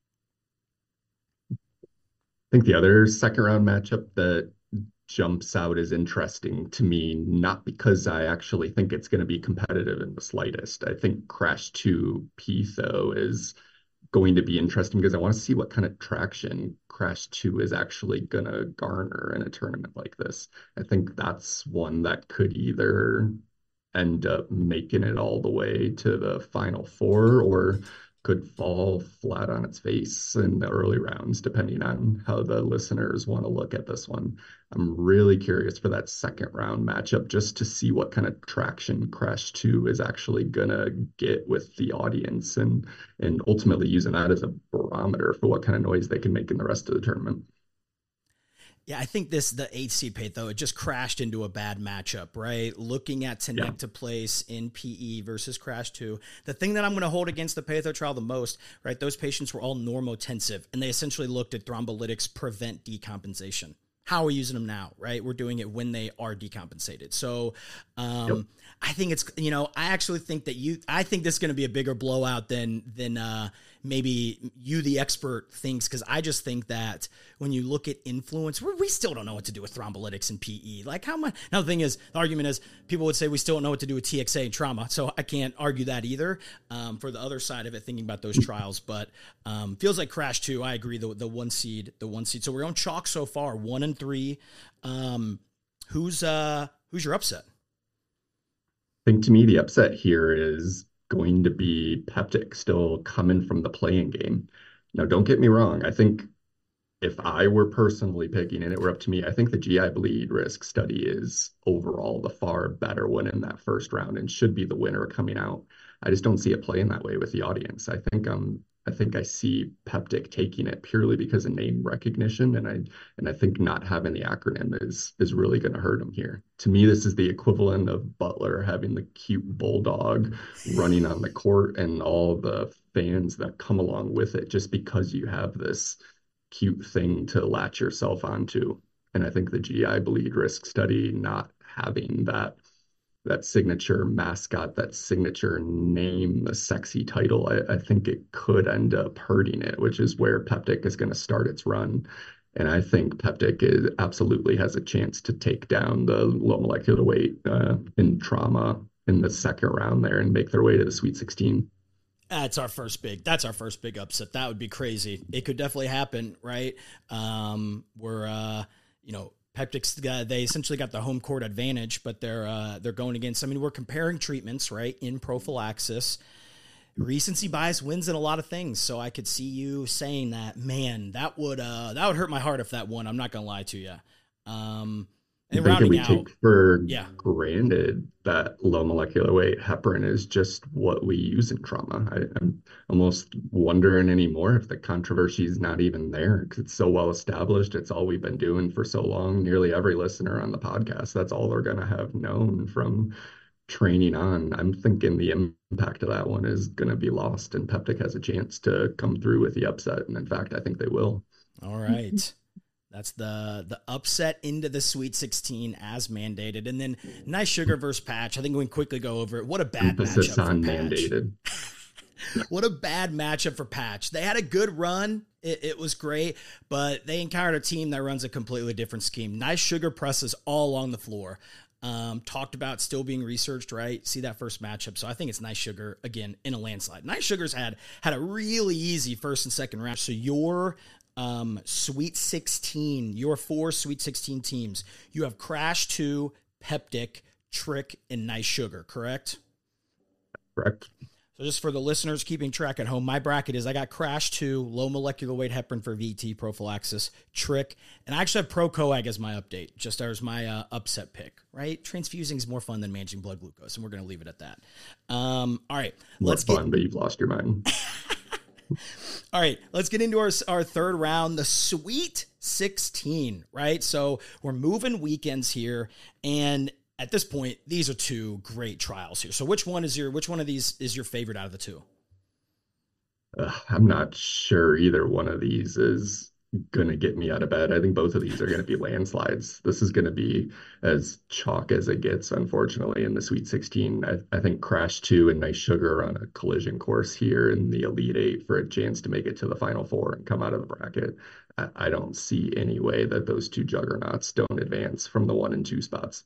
I think the other second round matchup that jumps out as interesting to me, not because I actually think it's going to be competitive in the slightest. I think Crash two Petho is going to be interesting because I want to see what kind of traction Crash two is actually going to garner in a tournament like this. I think that's one that could either end up making it all the way to the Final Four or could fall flat on its face in the early rounds, depending on how the listeners want to look at this one. I'm really curious for that second round matchup just to see what kind of traction Crash two is actually going to get with the audience and, and ultimately using that as a barometer for what kind of noise they can make in the rest of the tournament. Yeah, I think this, the eighth seed Petho, it just crashed into a bad matchup, right? Looking at Tenecta yeah. place in P E versus Crash two. The thing that I'm going to hold against the Petho trial the most, right, those patients were all normotensive, and they essentially looked at thrombolytics prevent decompensation. How are we using them now, right? We're doing it when they are decompensated. So um, yep. I think it's, you know, I actually think that you, I think this is going to be a bigger blowout than, than uh, maybe you, the expert, thinks. Cause I just think that when you look at influence, we we still don't know what to do with thrombolytics in P E. Like how much, now the thing is, the argument is people would say we still don't know what to do with T X A and trauma. So I can't argue that either um, for the other side of it, thinking about those trials, but um, feels like Crash two. I agree. The, the one seed, the one seed. So we're on chalk so far, one and three. Um, who's, uh, who's your upset? I think to me, the upset here is going to be Peptic still coming from the playing game. Now, don't get me wrong. I think if I were personally picking and it were up to me, I think the G I bleed risk study is overall the far better one in that first round and should be the winner coming out. I just don't see it playing that way with the audience. I think um I think I see Peptic taking it purely because of name recognition, and I and I think not having the acronym is is really going to hurt them here. To me, this is the equivalent of Butler having the cute bulldog running on the court and all the fans that come along with it, just because you have this cute thing to latch yourself onto. And I think the G I bleed risk study not having that that signature mascot, that signature name, the sexy title, I, I think it could end up hurting it, which is where Peptic is going to start its run. And I think Peptic is absolutely has a chance to take down the low molecular weight uh, in trauma in the second round there and make their way to the Sweet sixteen. That's our first big, that's our first big upset. That would be crazy. It could definitely happen, right? Um, we're, uh, you know, Peptic's, uh, they essentially got the home court advantage, but they're, uh, they're going against, I mean, we're comparing treatments, right? In prophylaxis, recency bias wins in a lot of things. So I could see you saying that, man, that would, uh, that would hurt my heart if that won. I'm not going to lie to you. Um, And I think we out, take for yeah. granted that low molecular weight heparin is just what we use in trauma. I, I'm almost wondering anymore if the controversy is not even there because it's so well established. It's all we've been doing for so long. Nearly every listener on the podcast, that's all they're going to have known from training on. I'm thinking the impact of that one is going to be lost, and Peptic has a chance to come through with the upset. And in fact, I think they will. All right. That's the the upset into the Sweet sixteen as mandated. And then Nice Sugar versus Patch. I think we can quickly go over it. What a bad Emphasis matchup on for Patch. mandated. What a bad matchup for Patch. They had a good run. It, it was great, but they encountered a team that runs a completely different scheme. Nice Sugar presses all along the floor. Um, talked about still being researched, right? See that first matchup. So I think it's Nice Sugar, again, in a landslide. Nice Sugar's had had a really easy first and second round. So your um, Sweet sixteen, your four Sweet sixteen teams, you have Crash two, Peptic, Trick, and Nice Sugar, correct? Correct. So just for the listeners keeping track at home, my bracket is I got Crash two, low molecular weight heparin for V T prophylaxis, Trick, and I actually have Pro-Coag as my update, just as my uh, upset pick, right? Transfusing is more fun than managing blood glucose, and we're going to leave it at that. Um, all right. More let's fun, get... but you've lost your mind. All right, let's get into our, our third round, the Sweet sixteen, right? So we're moving weekends here, and at this point, these are two great trials here. So which one is your which one of these is your favorite out of the two? Uh, I'm not sure either one of these is going to get me out of bed. I think both of these are going to be landslides. This is going to be as chalk as it gets, unfortunately, in the Sweet sixteen. I, I think Crash two and Nice Sugar are on a collision course here in the Elite Eight for a chance to make it to the Final Four and come out of the bracket. I, I don't see any way that those two juggernauts don't advance from the one and two spots.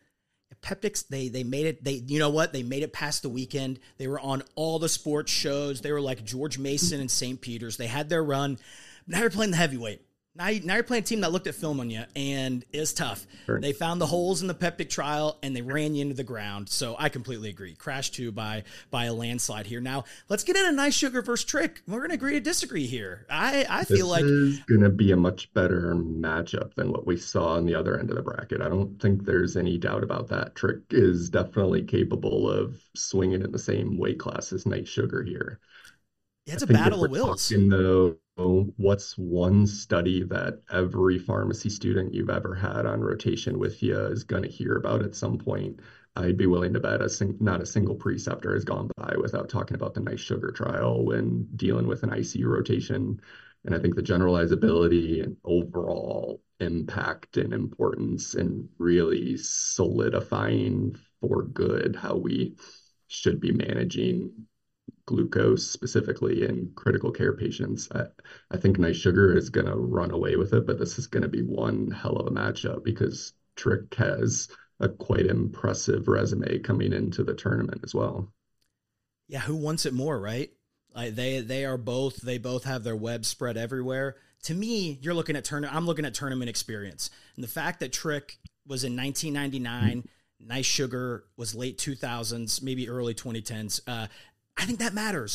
Peptics, they they made it, they you know what? They made it past the weekend. They were on all the sports shows. They were like George Mason and Saint Peter's. They had their run. Now you're playing the heavyweight. Now, you, now you're playing a team that looked at film on you, and it's tough. Sure. They found the holes in the Peptic trial, and they ran you into the ground. So I completely agree. Crash two by by a landslide here. Now, let's get in a Nice Sugar versus Trick. We're going to agree to disagree here. I, I feel this like... This is going to be a much better matchup than what we saw on the other end of the bracket. I don't think there's any doubt about that. Trick is definitely capable of swinging in the same weight class as Nice Sugar here. It's a battle of wills. Talking, though, what's one study that every pharmacy student you've ever had on rotation with you is going to hear about at some point? I'd be willing to bet a sing- not a single preceptor has gone by without talking about the Nice Sugar trial when dealing with an I C U rotation. And I think the generalizability and overall impact and importance and really solidifying for good how we should be managing glucose specifically in critical care patients. I, I think Nice Sugar is going to run away with it, but this is going to be one hell of a matchup because Trick has a quite impressive resume coming into the tournament as well. Yeah, who wants it more, right? Like they they are both they both have their web spread everywhere. To me, you're looking at tournament. I'm looking at tournament experience, and the fact that Trick was in nineteen ninety-nine, mm-hmm. Nice Sugar was late two thousands, maybe early twenty tens. Uh, I think that matters.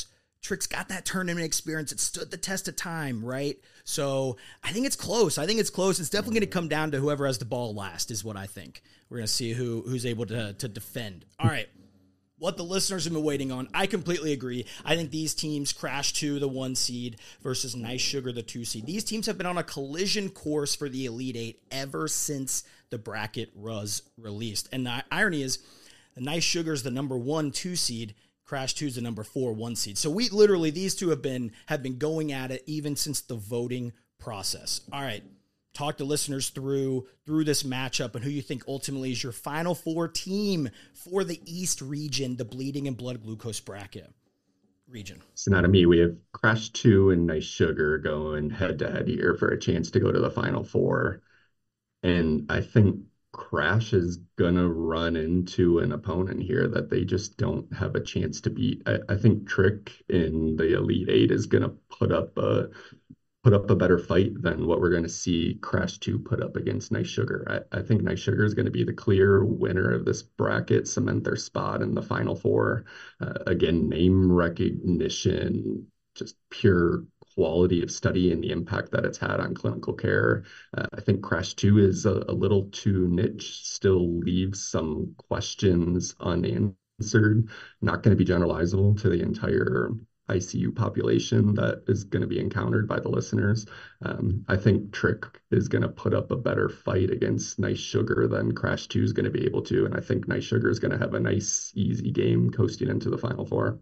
Trick's got that tournament experience. It stood the test of time, right? So I think it's close. I think it's close. It's definitely going to come down to whoever has the ball last is what I think. We're going to see who who's able to, to defend. All right. What the listeners have been waiting on, I completely agree. I think these teams, Crash two, the one seed, versus Nice Sugar, the two seed. These teams have been on a collision course for the Elite Eight ever since the bracket was released. And the irony is, the Nice Sugar is the number one, two seed. Crash two is the number four, one seed. So we literally, these two have been have been going at it even since the voting process. All right, talk to listeners through through this matchup and who you think ultimately is your Final Four team for the East region, the Bleeding and Blood Glucose bracket region. So now to me, we have Crash two and Nice Sugar going head to head here for a chance to go to the Final Four, and I think Crash is gonna run into an opponent here that they just don't have a chance to beat. I, I think Trick in the Elite Eight is gonna put up a put up a better fight than what we're gonna see Crash two put up against Nice Sugar. I, I think Nice Sugar is gonna be the clear winner of this bracket, cement their spot in the Final Four. Uh, again, name recognition, just pure quality of study and the impact that it's had on clinical care. Uh, I think Crash two is a, a little too niche, still leaves some questions unanswered, not going to be generalizable to the entire I C U population that is going to be encountered by the listeners. Um, I think Trick is going to put up a better fight against Nice Sugar than Crash two is going to be able to, and I think Nice Sugar is going to have a nice, easy game coasting into the Final Four.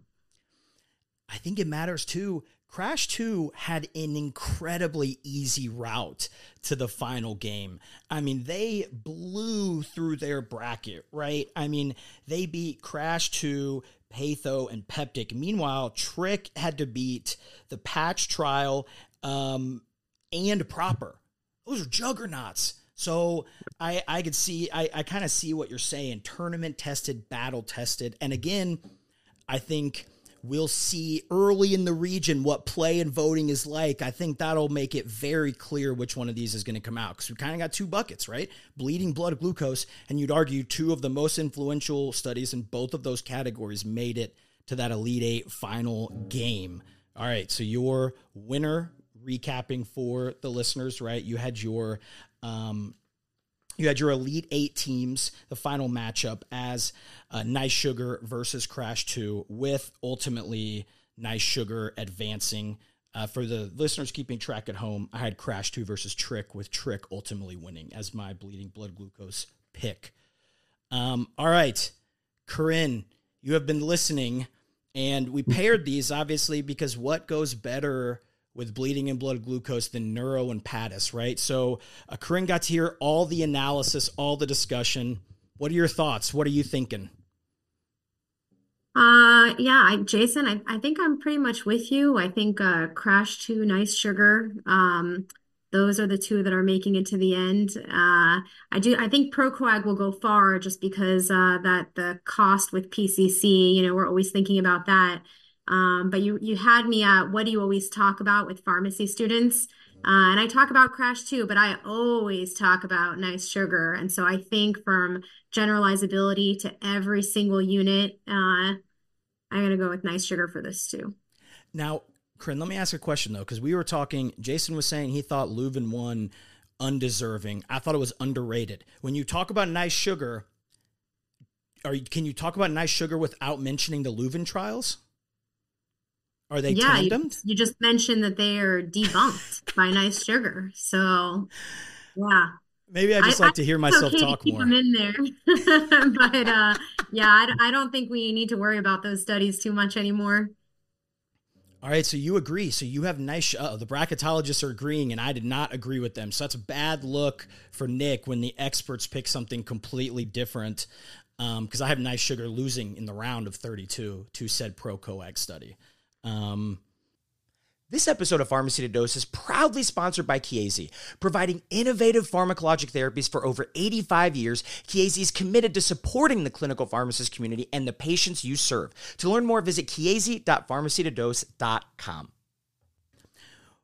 I think it matters too. Crash two had an incredibly easy route to the final game. I mean, they blew through their bracket, right? I mean, they beat Crash two, Patho, and Peptic. Meanwhile, Trick had to beat the Patch Trial um, and Proper. Those are juggernauts. So I, I could see, I, I kind of see what you're saying. Tournament tested, battle tested. And again, I think we'll see early in the region what play and voting is like. I think that'll make it very clear which one of these is going to come out, because we kind of got two buckets, right? Bleeding Blood Glucose, and you'd argue two of the most influential studies in both of those categories made it to that Elite Eight final game. All right, so your winner, recapping for the listeners, right? You had your um, You had your Elite Eight teams, the final matchup as uh, Nice Sugar versus Crash two, with ultimately Nice Sugar advancing. Uh, for the listeners keeping track at home, I had Crash two versus Trick, with Trick ultimately winning as my Bleeding Blood Glucose pick. Um, all right, Corinne, you have been listening, and we paired these, obviously, because what goes better with Bleeding and Blood Glucose than Neuro and P A D I S, right? So uh, Corinne got to hear all the analysis, all the discussion. What are your thoughts? What are you thinking? Uh, yeah, I, Jason, I, I think I'm pretty much with you. I think uh, Crash two, Nice Sugar, um, those are the two that are making it to the end. Uh, I do. I think ProCoag will go far, just because uh, that the cost with P C C, you know, we're always thinking about that. Um, but you, you had me at, what do you always talk about with pharmacy students? Uh, and I talk about Crash two, but I always talk about Nice Sugar. And so I think from generalizability to every single unit, uh, I'm going to go with Nice Sugar for this too. Now, Corinne, let me ask a question though, because we were talking, Jason was saying he thought Leuven won undeserving. I thought it was underrated. When you talk about Nice Sugar, are you, can you talk about Nice Sugar without mentioning the Leuven trials? Are they yeah, tandemed? You, you just mentioned that they are debunked by Nice Sugar. So, yeah. Maybe I just I, like to hear myself okay talk to keep more. Them in there. But uh, yeah, I, I don't think we need to worry about those studies too much anymore. All right, so you agree. So you have nice, uh, the bracketologists are agreeing, and I did not agree with them. So that's a bad look for Nick when the experts pick something completely different, because um, I have Nice Sugar losing in the round of thirty-two to said ProCoag study. Um, This episode of Pharmacy to Dose is proudly sponsored by Chiesi. Providing innovative pharmacologic therapies for over eighty-five years, Chiesi is committed to supporting the clinical pharmacist community and the patients you serve. To learn more, visit chiesi dot pharmacy to dose dot com.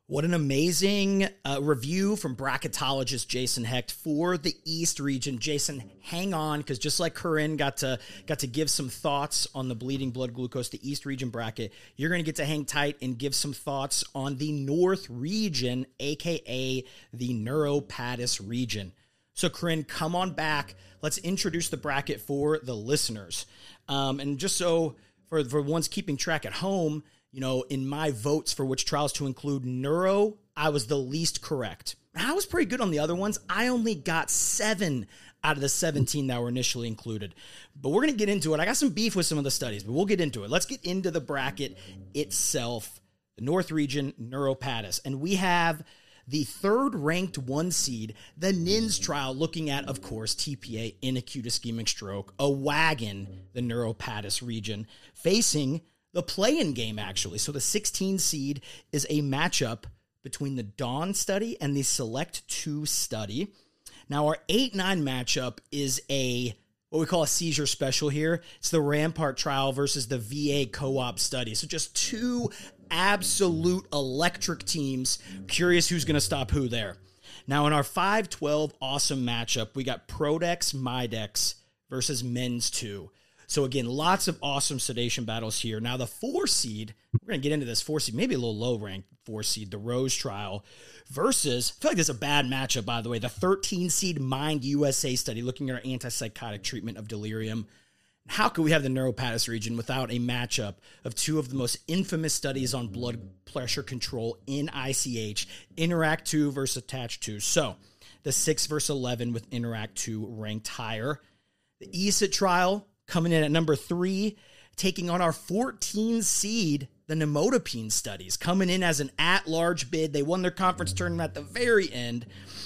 What an amazing uh, review from bracketologist Jason Hecht for the East region. Jason, hang on, because just like Corinne got to got to give some thoughts on the bleeding blood glucose, the East region bracket, you're going to get to hang tight and give some thoughts on the North region, a k a the Neuropatis region. So, Corinne, come on back. Let's introduce the bracket for the listeners. Um, and just so for, for ones keeping track at home, you know, in my votes for which trials to include neuro, I was the least correct. I was pretty good on the other ones. I only got seven out of the seventeen that were initially included. But we're going to get into it. I got some beef with some of the studies, but we'll get into it. Let's get into the bracket itself, the North region, Neuropatis. And we have the third ranked one seed, the N I N S trial, looking at, of course, T P A in acute ischemic stroke, a wagon, the Neuropatis region, facing the play-in game, actually. So the sixteen seed is a matchup between the Dawn study and the Select two study. Now, our eight nine matchup is a what we call a seizure special here. It's the Rampart trial versus the V A co-op study. So just two absolute electric teams. Curious who's going to stop who there. Now, in our five twelve awesome matchup, we got Prodex Midex versus Men's two. So again, lots of awesome sedation battles here. Now the four seed, we're going to get into this four seed, maybe a little low ranked four seed, the Rose trial versus, I feel like this is a bad matchup, by the way, the thirteen seed Mind U S A study looking at our antipsychotic treatment of delirium. How could we have the Neuropatis region without a matchup of two of the most infamous studies on blood pressure control in I C H, Interact two versus Attach two. So the six versus eleven with Interact two ranked higher. The E S I T trial, coming in at number three, taking on our fourteen seed, the Nimodipine studies, coming in as an at-large bid. They won their conference tournament at the very end.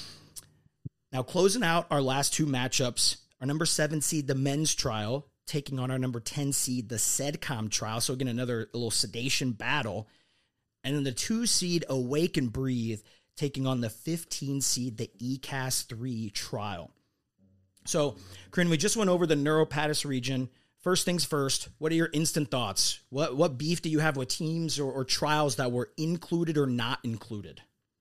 Now, closing out our last two matchups, our number seven seed, the men's trial, taking on our number ten seed, the SEDCOM trial. So again, another little sedation battle. And then the two seed, Awake and Breathe, taking on the fifteen seed, the E C A S three trial. So, Corinne, we just went over the Neuropatis region. First things first, what are your instant thoughts? What what beef do you have with teams or, or trials that were included or not included?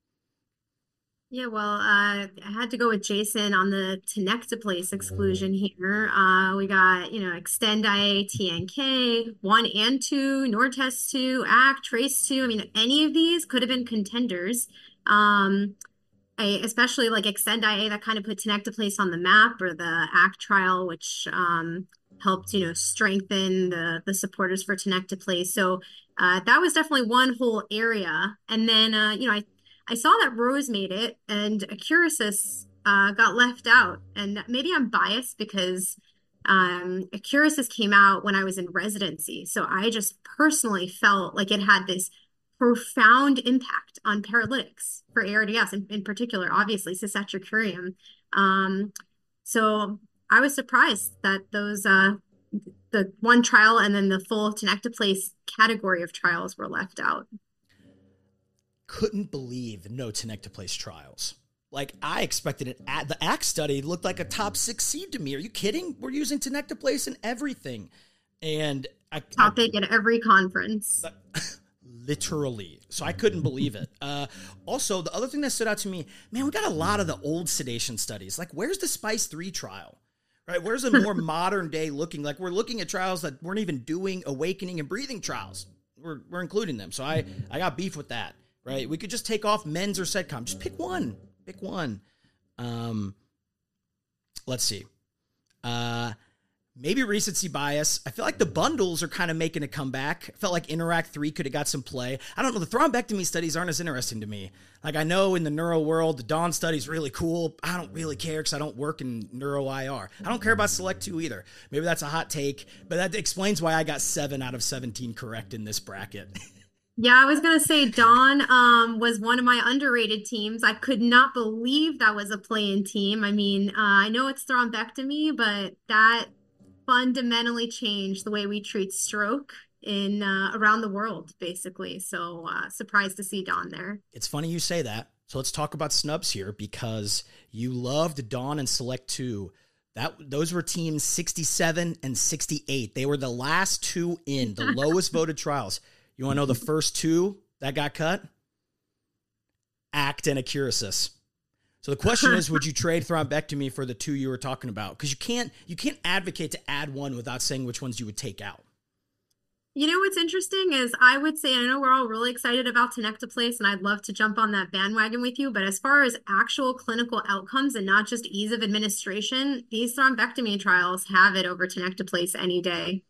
Yeah, well, uh, I had to go with Jason on the tenecteplase exclusion here. Uh, we got, you know, Extend I A, T N K, one and two, Nortest two, A C T, Trace two. I mean, any of these could have been contenders. Um, I, especially like Extend I A, that kind of put tenecteplase on the map, or the A C T trial, which um, helped, you know, strengthen the the supporters for tenecteplase. So uh, that was definitely one whole area. And then, uh, you know, I I saw that Rose made it and Accurasis uh, got left out. And maybe I'm biased because um, Accurasis came out when I was in residency. So I just personally felt like it had this profound impact on paralytics for A R D S, in, in particular, obviously, Cisatracurium. curium. Um, so I was surprised that those, uh, the one trial and then the full tenecteplase category of trials were left out. Couldn't believe no tenecteplase trials. Like, I expected it. At, the A C T study looked like a top six seed to me. Are you kidding? We're using tenecteplase in everything. And I, topic I, at every conference. Literally. So I couldn't believe it. Uh, also, the other thing that stood out to me, man, we got a lot of the old sedation studies. Like, where's the SPICE three trial? Right? Where's a more modern day looking? Like, we're looking at trials that weren't even doing awakening and breathing trials. We're we're including them. So I, I got beef with that. Right? We could just take off men's or SEDCOM. Just pick one. Pick one. Um, let's see. Uh, maybe recency bias. I feel like the bundles are kind of making a comeback. I felt like Interact three could have got some play. I don't know. The thrombectomy studies aren't as interesting to me. Like, I know in the neuro world, the Dawn study is really cool. I don't really care because I don't work in neuro I R. I don't care about Select two either. Maybe that's a hot take, but that explains why I got seven out of seventeen correct in this bracket. Yeah, I was going to say Dawn um, was one of my underrated teams. I could not believe that was a play-in team. I mean, uh, I know it's thrombectomy, but that fundamentally changed the way we treat stroke in uh, around the world, basically. So uh, surprised to see Dawn there. It's funny you say that. So let's talk about snubs here, because you loved Dawn and Select two. That those were teams sixty-seven and sixty-eight. They were the last two in, the lowest voted trials. You want to know the first two that got cut? ACT and Accurasis. So the question is, would you trade thrombectomy for the two you were talking about? Because you can't you can't advocate to add one without saying which ones you would take out. You know what's interesting is I would say, I know we're all really excited about tenecteplase, and I'd love to jump on that bandwagon with you, but as far as actual clinical outcomes and not just ease of administration, these thrombectomy trials have it over tenecteplase any day.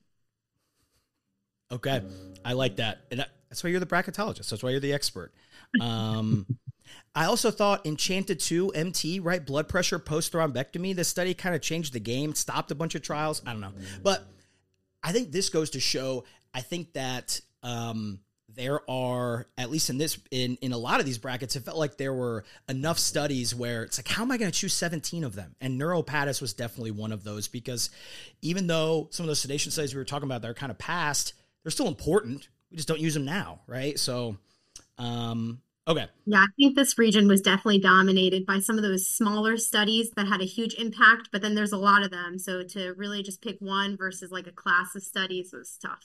Okay, I like that. And that's why you're the bracketologist. That's why you're the expert. Um, I also thought Enchanted two, M T, right? Blood pressure post-thrombectomy. This study kind of changed the game, stopped a bunch of trials. I don't know. But I think this goes to show, I think that um, there are, at least in this, in, in a lot of these brackets, it felt like there were enough studies where it's like, how am I going to choose seventeen of them? And Neuropatis was definitely one of those, because even though some of those sedation studies we were talking about, they're kind of past, they're still important. We just don't use them now, right? So, um, okay. Yeah, I think this region was definitely dominated by some of those smaller studies that had a huge impact, but then there's a lot of them. So to really just pick one versus like a class of studies was tough.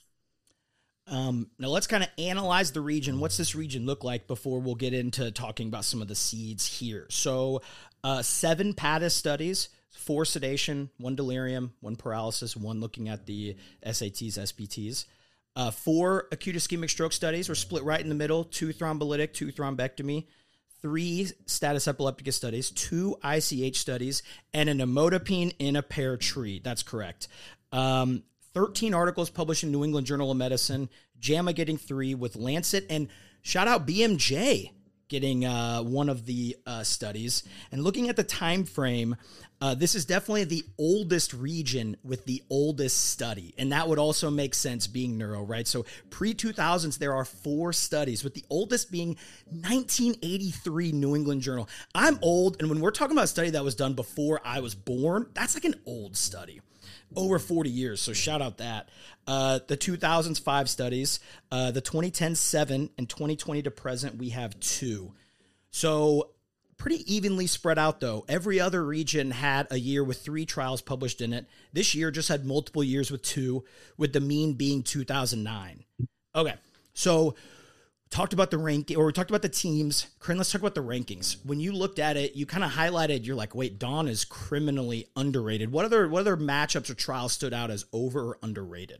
Um, now let's kind of analyze the region. What's this region look like before we'll get into talking about some of the seeds here? So uh, seven P A T I S studies, four sedation, one delirium, one paralysis, one looking at the S A Ts, S P Ts. Uh, four acute ischemic stroke studies were split right in the middle, two thrombolytic, two thrombectomy, three status epilepticus studies, two I C H studies, and an amlodipine in a pear tree. That's correct. Um, thirteen articles published in New England Journal of Medicine, JAMA getting three with Lancet, and shout out B M J getting uh, one of the uh, studies. And looking at the time frame, uh, this is definitely the oldest region with the oldest study. And that would also make sense being neuro, right? So pre two thousands, there are four studies, with the oldest being nineteen eighty-three New England Journal. I'm old, and when we're talking about a study that was done before I was born, that's like an old study. Over forty years, so shout out that. Uh, the two thousands, five studies. Uh, the twenty ten, seven, and twenty twenty to present, we have two. So pretty evenly spread out, though. Every other region had a year with three trials published in it. This year just had multiple years with two, with the mean being two thousand nine. Okay, so talked about the rank, or we talked about the teams. Corinne, let's talk about the rankings. When you looked at it, you kind of highlighted, you're like, wait, Dawn is criminally underrated. What other what other matchups or trials stood out as over or underrated?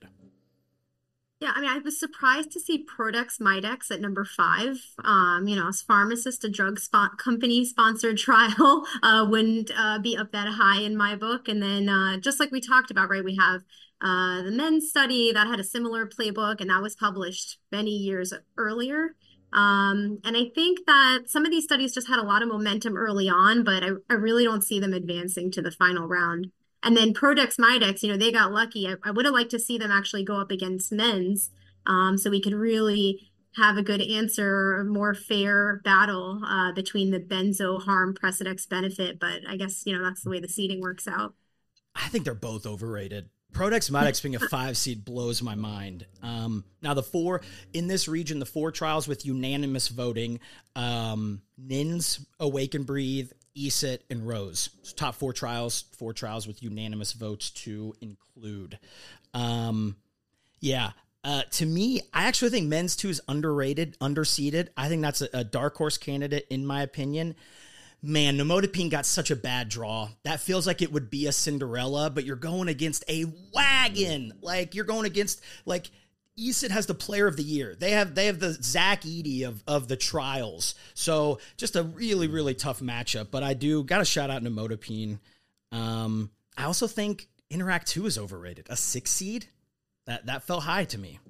Yeah, I mean, I was surprised to see Prodex Midex at number five. Um, you know, as pharmacist, a drug spot company sponsored trial uh, wouldn't uh, be up that high in my book. And then uh, just like we talked about, right, we have uh, the men's study that had a similar playbook, and that was published many years earlier. Um, and I think that some of these studies just had a lot of momentum early on, but I, I really don't see them advancing to the final round. And then Prodex Midex, you know, they got lucky. I, I would have liked to see them actually go up against men's, um, so we could really have a good answer, a more fair battle uh, between the benzo harm, Precedex benefit. But I guess, you know, that's the way the seeding works out. I think they're both overrated. Prodex Midex being a five seed blows my mind. Um, now the four in this region, the four trials with unanimous voting, um, N I N S, Awake and Breathe, E S I T, and Rose. So top four trials, four trials with unanimous votes to include. Um, yeah. Uh, to me, I actually think men's two is underrated, underseeded. I think that's a, a dark horse candidate in my opinion. Man, nimodipine got such a bad draw. That feels like it would be a Cinderella, but you're going against a wagon. Like you're going against like E S I T has the player of the year. They have they have the Zach Edey of, of the trials. So just a really, really tough matchup. But I do got to shout out nimodipine. Um, I also think Interact two is overrated. A six seed? That that felt high to me.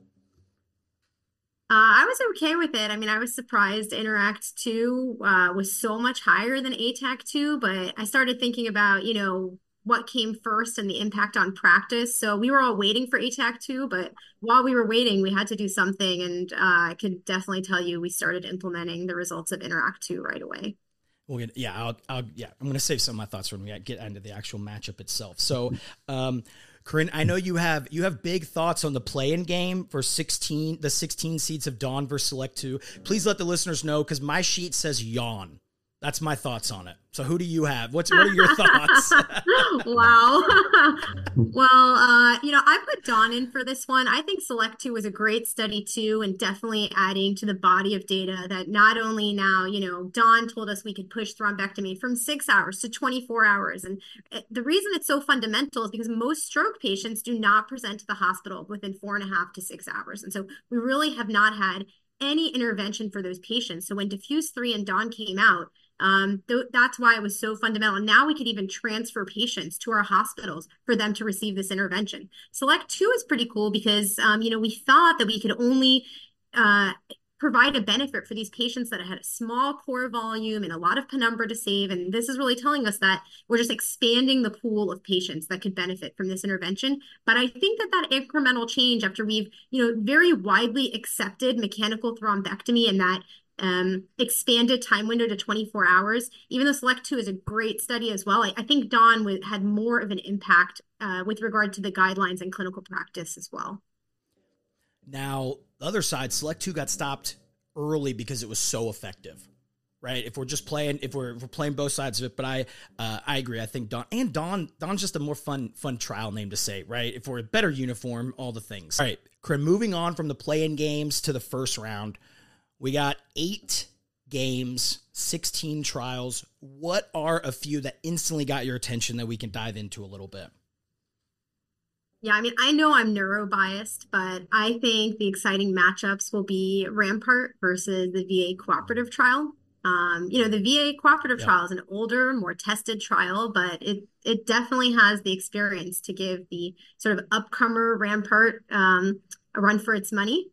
Uh, I was okay with it. I mean, I was surprised Interact two uh, was so much higher than A T A C two, but I started thinking about, you know, what came first and the impact on practice. So we were all waiting for A T A C two, but while we were waiting, we had to do something. And uh, I could definitely tell you we started implementing the results of Interact two right away. We'll get, yeah, I'll, I'll, yeah, I'm going to save some of my thoughts when we get into the actual matchup itself. So, um, Corinne, I know you have you have big thoughts on the play-in game for sixteen, the sixteen seeds of Dawn versus Select two. Please let the listeners know, because my sheet says yawn. That's my thoughts on it. So who do you have? What's what are your thoughts? Wow. Well, uh, you know, I put Dawn in for this one. I think Select two was a great study too, and definitely adding to the body of data that not only now, you know, Dawn told us we could push thrombectomy from six hours to twenty-four hours. And the reason it's so fundamental is because most stroke patients do not present to the hospital within four and a half to six hours. And so we really have not had any intervention for those patients. So when Diffuse three and Dawn came out, Um, th- that's why it was so fundamental. Now we could even transfer patients to our hospitals for them to receive this intervention. Select two is pretty cool because, um, you know, we thought that we could only uh, provide a benefit for these patients that had a small core volume and a lot of penumbra to save. And this is really telling us that we're just expanding the pool of patients that could benefit from this intervention. But I think that that incremental change after we've, you know, very widely accepted mechanical thrombectomy and that um, expanded time window to twenty-four hours, even though Select two is a great study as well, I, I think Dawn w- had more of an impact uh, with regard to the guidelines and clinical practice as well. Now, the other side, Select two got stopped early because it was so effective, right? If we're just playing, if we're, if we're playing both sides of it, but I, uh, I agree. I think Dawn and Dawn, Dawn's just a more fun, fun trial name to say, right? If we're a better uniform, all the things. All right, Corinne, moving on from the play-in games to the first round, we got eight games, sixteen trials. What are a few that instantly got your attention that we can dive into a little bit? Yeah, I mean, I know I'm neuro-biased, but I think the exciting matchups will be Rampart versus the V A cooperative trial. Um, you know, the V A cooperative Yep. trial is an older, more tested trial, but it it definitely has the experience to give the sort of upcomer Rampart um, a run for its money.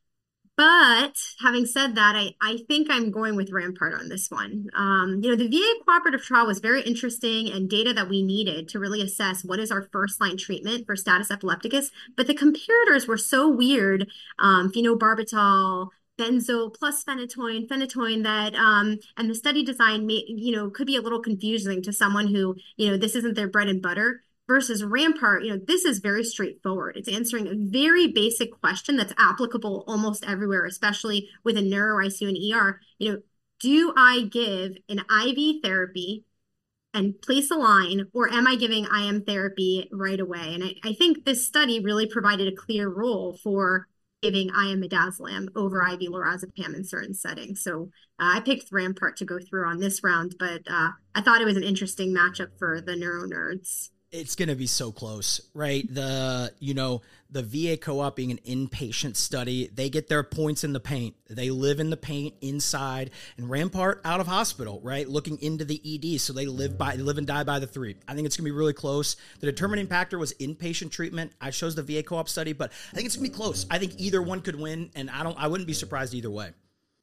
But having said that, I, I think I'm going with Rampart on this one. Um, you know, the V A cooperative trial was very interesting and data that we needed to really assess what is our first line treatment for status epilepticus. But the comparators were so weird, um, phenobarbital, benzo plus phenytoin, phenytoin that, um, and the study design, may, you know, could be a little confusing to someone who, you know, this isn't their bread and butter. Versus Rampart, you know, this is very straightforward. It's answering a very basic question that's applicable almost everywhere, especially with a neuro I C U and E R. You know, do I give an I V therapy and place a line, or am I giving I M therapy right away? And I, I think this study really provided a clear role for giving I M midazolam over I V lorazepam in certain settings. So uh, I picked Rampart to go through on this round, but uh, I thought it was an interesting matchup for the neuro nerds. It's going to be so close, right? The, you know, the V A co-op being an inpatient study, they get their points in the paint. They live in the paint inside, and Rampart out of hospital, right? Looking into the E D. So they live by, they live and die by the three. I think it's going to be really close. The determining factor was inpatient treatment. I chose the V A co-op study, but I think it's going to be close. I think either one could win, and I don't, I wouldn't be surprised either way.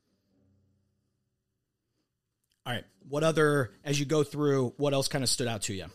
All right. What other, as you go through, what else kind of stood out to you?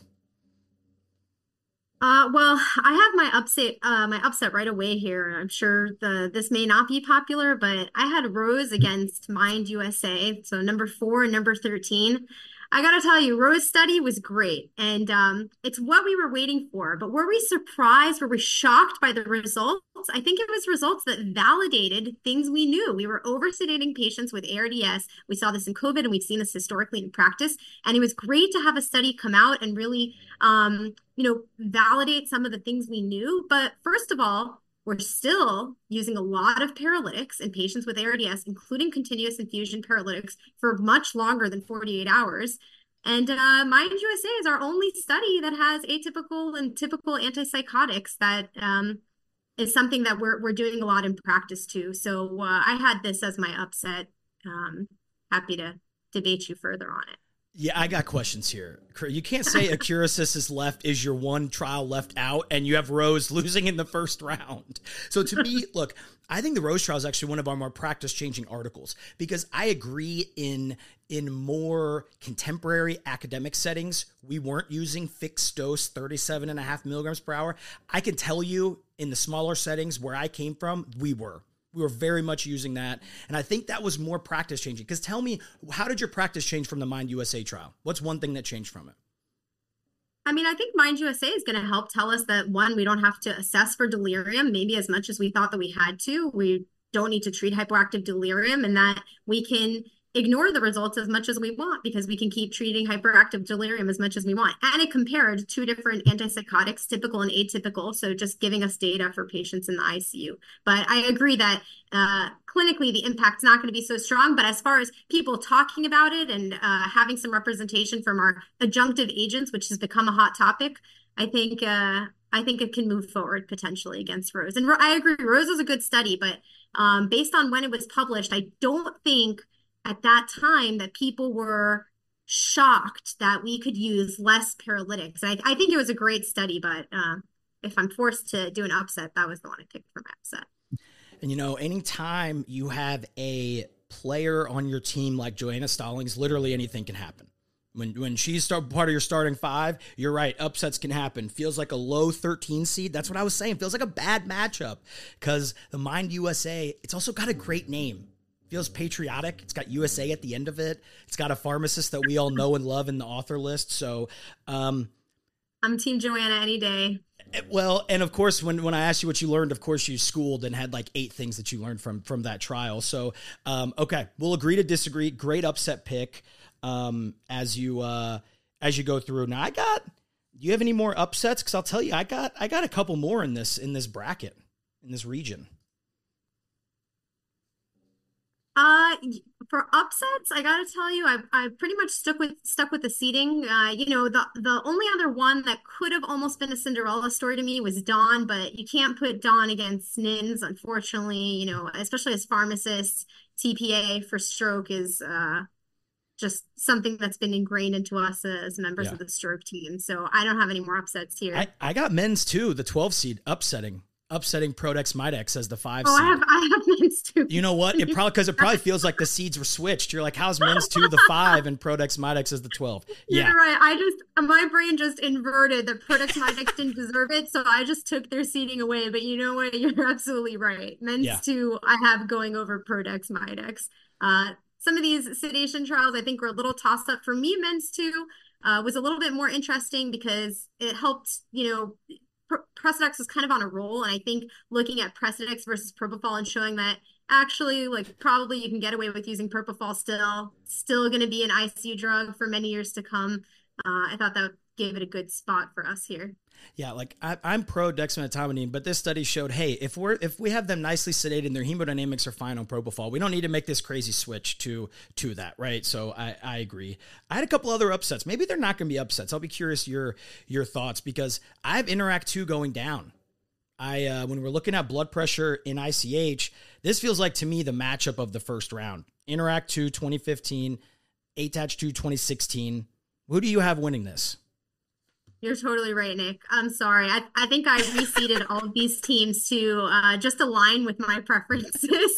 Uh, well, I have my upset, uh, my upset right away here. I'm sure the this may not be popular, but I had Rose against Mind U S A, so number four and number thirteen. I gotta tell you, Rose's study was great, and um, it's what we were waiting for. But were we surprised? Were we shocked by the results? I think it was results that validated things we knew. We were oversedating patients with A R D S. We saw this in COVID, and we've seen this historically in practice. And it was great to have a study come out and really, um, you know, validate some of the things we knew. But first of all, we're still using a lot of paralytics in patients with A R D S, including continuous infusion paralytics, for much longer than forty-eight hours. And uh, Mind U S A is our only study that has atypical and typical antipsychotics that um, is something that we're we're doing a lot in practice too. So uh, I had this as my upset. Um, happy to debate you further on it. Yeah, I got questions here. You can't say Accurasis is left is your one trial left out, and you have Rose losing in the first round. So to me, look, I think the Rose trial is actually one of our more practice-changing articles, because I agree in in more contemporary academic settings, we weren't using fixed dose thirty-seven and a half milligrams per hour. I can tell you in the smaller settings where I came from, we were. We were very much using that. And I think that was more practice changing. Because tell me, how did your practice change from the Mind U S A trial? What's one thing that changed from it? I mean, I think Mind U S A is going to help tell us that, one, we don't have to assess for delirium, maybe as much as we thought that we had to. We don't need to treat hypoactive delirium, and that we can ignore the results as much as we want because we can keep treating hyperactive delirium as much as we want. And it compared two different antipsychotics, typical and atypical, so just giving us data for patients in the I C U. But I agree that uh, clinically the impact's not going to be so strong, but as far as people talking about it and uh, having some representation from our adjunctive agents, which has become a hot topic, I think uh, I think it can move forward potentially against Rose. And I agree, Rose is a good study, but um, based on when it was published, I don't think at that time that people were shocked that we could use less paralytics. I, I think it was a great study, but uh, if I'm forced to do an upset, that was the one I picked for my upset. And, you know, anytime you have a player on your team like Joanna Stallings, literally anything can happen. When when she's start, part of your starting five, you're right, upsets can happen. Feels like a low thirteen seed. That's what I was saying. Feels like a bad matchup because the Mind U S A, it's also got a great name. Feels patriotic. It's got U S A at the end of it. It's got a pharmacist that we all know and love in the author list. So um, I'm Team Joanna any day. Well, and of course, when, when I asked you what you learned, of course, you schooled and had like eight things that you learned from, from that trial. So, um, okay, we'll agree to disagree. Great upset pick um, as you uh, as you go through. Now, I got, do you have any more upsets? Because I'll tell you, I got I got a couple more in this in this bracket, in this region. Uh, for upsets, I gotta tell you, I I pretty much stuck with stuck with the seeding. Uh, you know, the the only other one that could have almost been a Cinderella story to me was Dawn, but you can't put Dawn against N I N S, unfortunately. You know, especially as pharmacists, T P A for stroke is uh just something that's been ingrained into us as members yeah. of the stroke team. So I don't have any more upsets here. I, I got men's too, the twelve seed upsetting. Upsetting Prodex Midex as the five oh, seed. I have, I have men's too. You know what? It probably because it probably feels like the seeds were switched. You're like, how's men's two the five and Prodex Midex is the twelve? Yeah, you're right. I just my brain just inverted that Prodex Midex didn't deserve it, so I just took their seeding away. But you know what? You're absolutely right. Men's yeah. two, I have going over Prodex Midex. Uh, some of these sedation trials, I think, were a little tossed up for me. Men's two uh, was a little bit more interesting because it helped, you know. Precedex was kind of on a roll, and I think looking at Precedex versus propofol and showing that actually, like, probably you can get away with using propofol still, still going to be an I C U drug for many years to come. Uh, I thought that gave it a good spot for us here. Yeah, like I, I'm pro dexmedetomidine, but this study showed, hey, if we're if we have them nicely sedated and their hemodynamics are fine on propofol, we don't need to make this crazy switch to to that, right? So I, I agree. I had a couple other upsets. Maybe they're not going to be upsets. I'll be curious your your thoughts because I have Interact two going down. I uh, when we're looking at blood pressure in I C H, this feels like to me the matchup of the first round. Interact two twenty fifteen, A T A C two twenty sixteen. Who do you have winning this? You're totally right, Nick. I'm sorry. I, I think I reseeded all of these teams to uh, just align with my preferences.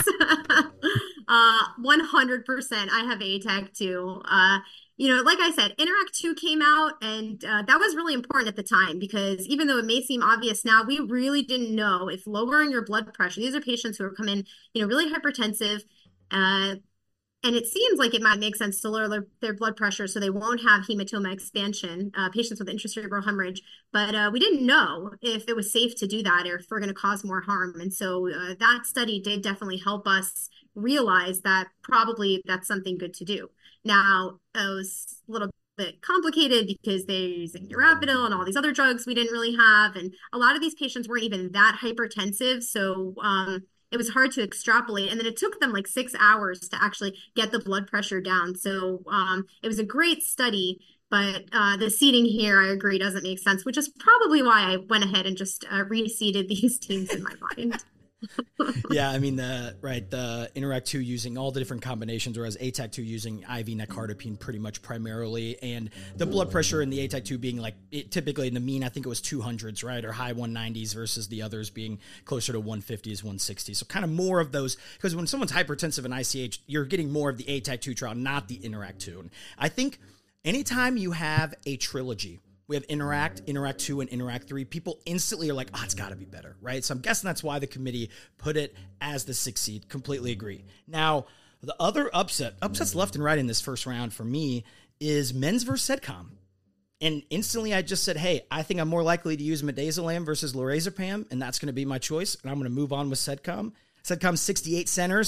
uh, one hundred percent I have A T A C two. Uh, you know, like I said, Interact two came out, and uh, that was really important at the time because even though it may seem obvious now, we really didn't know if lowering your blood pressure, these are patients who are coming, you know, really hypertensive, uh, and it seems like it might make sense to lower their, their blood pressure so they won't have hematoma expansion, uh, patients with intracerebral hemorrhage. But uh, we didn't know if it was safe to do that or if we're going to cause more harm. And so uh, that study did definitely help us realize that probably that's something good to do. Now, it was a little bit complicated because they're using Urapidil and all these other drugs we didn't really have. And a lot of these patients weren't even that hypertensive. So, um, it was hard to extrapolate. And then it took them like six hours to actually get the blood pressure down. So um, it was a great study, but uh, the seeding here, I agree, doesn't make sense, which is probably why I went ahead and just uh, reseeded these teams in my mind. Yeah, I mean, the right, the Interact two using all the different combinations, whereas A T A C two using I V nicardipine pretty much primarily, and the blood pressure in the A T A C two being like, it, typically in the mean, I think it was two hundreds, right, or high one nineties versus the others being closer to one fifties, one sixties. So kind of more of those, because when someone's hypertensive in I C H, you're getting more of the A T A C two trial, not the Interact two. And I think anytime you have a trilogy, we have Interact, Interact two, and Interact three. People instantly are like, oh, it's got to be better, right? So I'm guessing that's why the committee put it as the sixth seed. Completely agree. Now, the other upset, upsets left and right in this first round for me is men's versus Sedcom. And instantly I just said, hey, I think I'm more likely to use midazolam versus lorazepam, and that's going to be my choice. And I'm going to move on with Sedcom. Sedcom sixty-eight centers,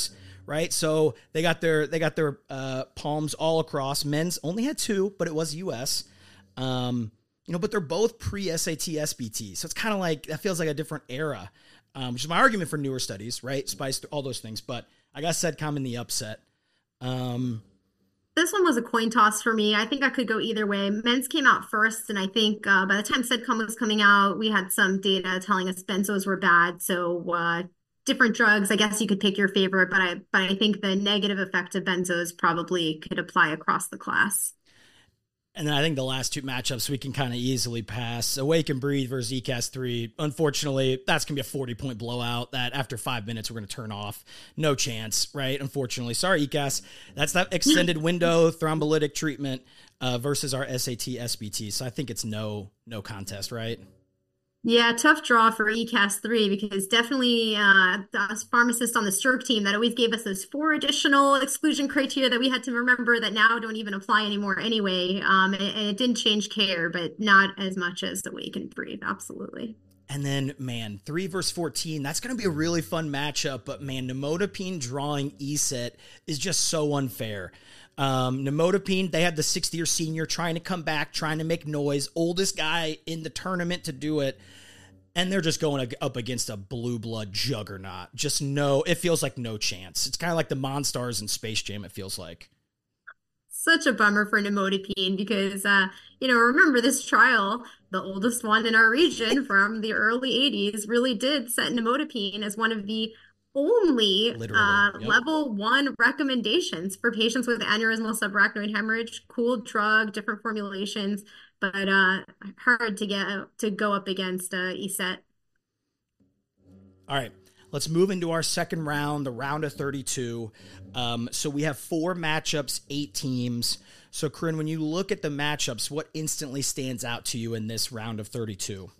right? So they got their they got their uh, palms all across. Men's only had two, but it was U S. Um, you know, but they're both pre-S A T S B T, so it's kind of like that feels like a different era, um, which is my argument for newer studies, right? Spice, all those things, but I got SEDCOM in the upset. Um, This one was a coin toss for me. I think I could go either way. Men's came out first, and I think uh, by the time SEDCOM was coming out, we had some data telling us benzos were bad. So uh, different drugs, I guess you could pick your favorite, but I but I think the negative effect of benzos probably could apply across the class. And then I think the last two matchups we can kind of easily pass. Awake and Breathe versus E C A S three. Unfortunately, that's going to be a forty-point blowout that after five minutes we're going to turn off. No chance, right? Unfortunately. Sorry, E C A S. That's that extended window thrombolytic treatment uh, versus our S A T S B T. So I think it's no no contest, right? Yeah, tough draw for E C A S three because definitely uh, us pharmacists on the Stroke team that always gave us those four additional exclusion criteria that we had to remember that now don't even apply anymore anyway. Um, and, and it didn't change care, but not as much as Awake and Breathe. Absolutely. And then, man, three versus fourteen, that's going to be a really fun matchup. But, man, Nimodipine drawing E S E T is just so unfair. Um, Nimodipine, they had the sixth-year senior trying to come back, trying to make noise, oldest guy in the tournament to do it, and they're just going up against a blue blood juggernaut. Just no, it feels like no chance. It's kind of like the Monstars in Space Jam, it feels like. Such a bummer for Nimodipine because, uh, you know, remember this trial, the oldest one in our region from the early eighties, really did set Nimodipine as one of the only uh, yep. level one recommendations for patients with aneurysmal subarachnoid hemorrhage. Cool drug, different formulations, but uh, hard to get to go up against uh, E S E T. All right, let's move into our second round, the round of thirty-two. Um, so we have four matchups, eight teams. So, Corinne, when you look at the matchups, what instantly stands out to you in this round of thirty-two?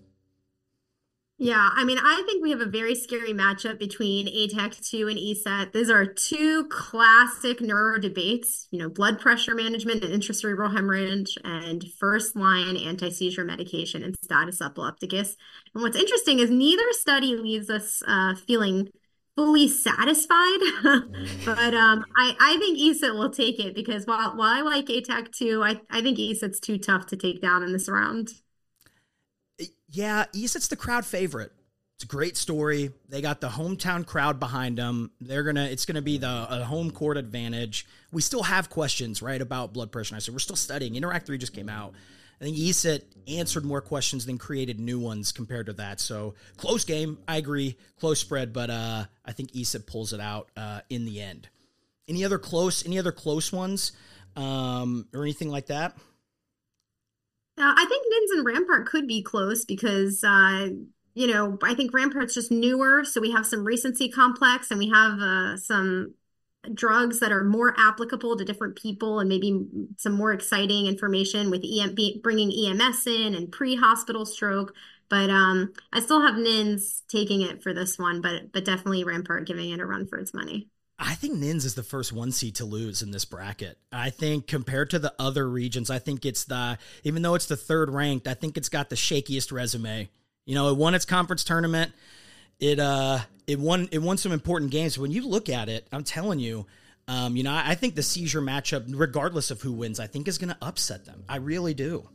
Yeah, I mean, I think we have a very scary matchup between A T A C two and E S E T. These are two classic neuro debates, you know, blood pressure management and intracerebral hemorrhage and first-line anti-seizure medication and status epilepticus. And what's interesting is neither study leaves us uh, feeling fully satisfied, but um, I, I think E S E T will take it because while, while I like A T A C two, I, I think E S E T's too tough to take down in this round. Yeah, E S E T's the crowd favorite. It's a great story. They got the hometown crowd behind them. They're gonna. It's gonna be the a home court advantage. We still have questions, right, about blood pressure. I said we're still studying. Interact three just came out. I think E S E T answered more questions than created new ones compared to that. So close game. I agree. Close spread, but uh, I think E S E T pulls it out uh, in the end. Any other close? Any other close ones, um, or anything like that? Uh, I think N I N S and Rampart could be close because, uh, you know, I think Rampart's just newer. So we have some recency complex and we have uh, some drugs that are more applicable to different people and maybe some more exciting information with E M, bringing E M S in and pre-hospital stroke. But um, I still have N I N S taking it for this one, but but definitely Rampart giving it a run for its money. I think N I N S is the first one seed to lose in this bracket. I think compared to the other regions, I think it's the, even though it's the third ranked, I think it's got the shakiest resume. You know, it won its conference tournament. It uh, it won it won some important games. When you look at it, I'm telling you, um, you know, I, I think the seizure matchup, regardless of who wins, I think is going to upset them. I really do.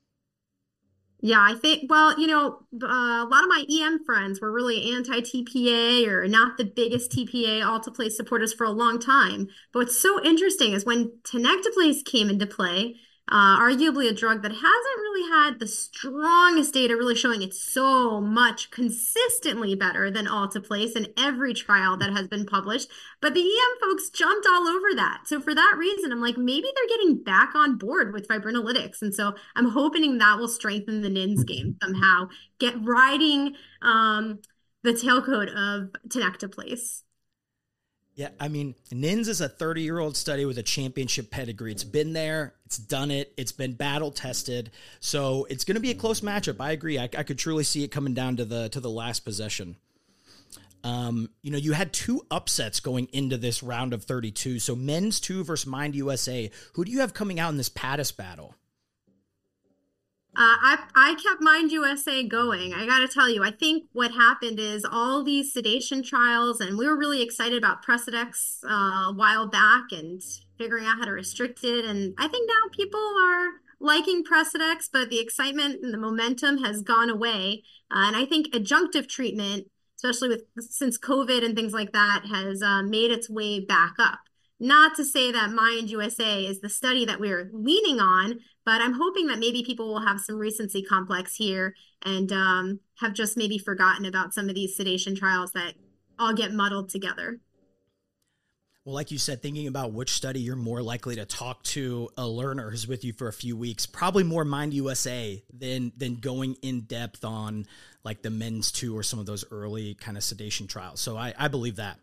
Yeah, I think, well, you know, uh, a lot of my E M friends were really anti-T P A or not the biggest T P A Alteplase supporters for a long time. But what's so interesting is when Tenecteplase came into play, uh, arguably a drug that hasn't really had the strongest data really showing it's so much consistently better than Alteplase in every trial that has been published. But the E M folks jumped all over that. So for that reason, I'm like, maybe they're getting back on board with fibrinolytics. And so I'm hoping that will strengthen the N I N S game somehow, get riding um, the tailcoat of Tenecteplase. Yeah, I mean, N I N S is a thirty-year-old study with a championship pedigree. It's been there. It's done it. It's been battle-tested. So it's going to be a close matchup. I agree. I, I could truly see it coming down to the to the last possession. Um, you know, you had two upsets going into this round of thirty-two. So men's two versus Mind U S A. Who do you have coming out in this P A D I S battle? Uh, I I kept Mind U S A going. I got to tell you, I think what happened is all these sedation trials, and we were really excited about Precedex uh, a while back and figuring out how to restrict it. And I think now people are liking Precedex, but the excitement and the momentum has gone away. Uh, and I think adjunctive treatment, especially with since COVID and things like that, has uh, made its way back up. Not to say that Mind U S A is the study that we're leaning on, but I'm hoping that maybe people will have some recency complex here and um, have just maybe forgotten about some of these sedation trials that all get muddled together. Well, like you said, thinking about which study you're more likely to talk to a learner who's with you for a few weeks, probably more Mind U S A than than going in depth on like the men's two or some of those early kind of sedation trials. So I, I believe that.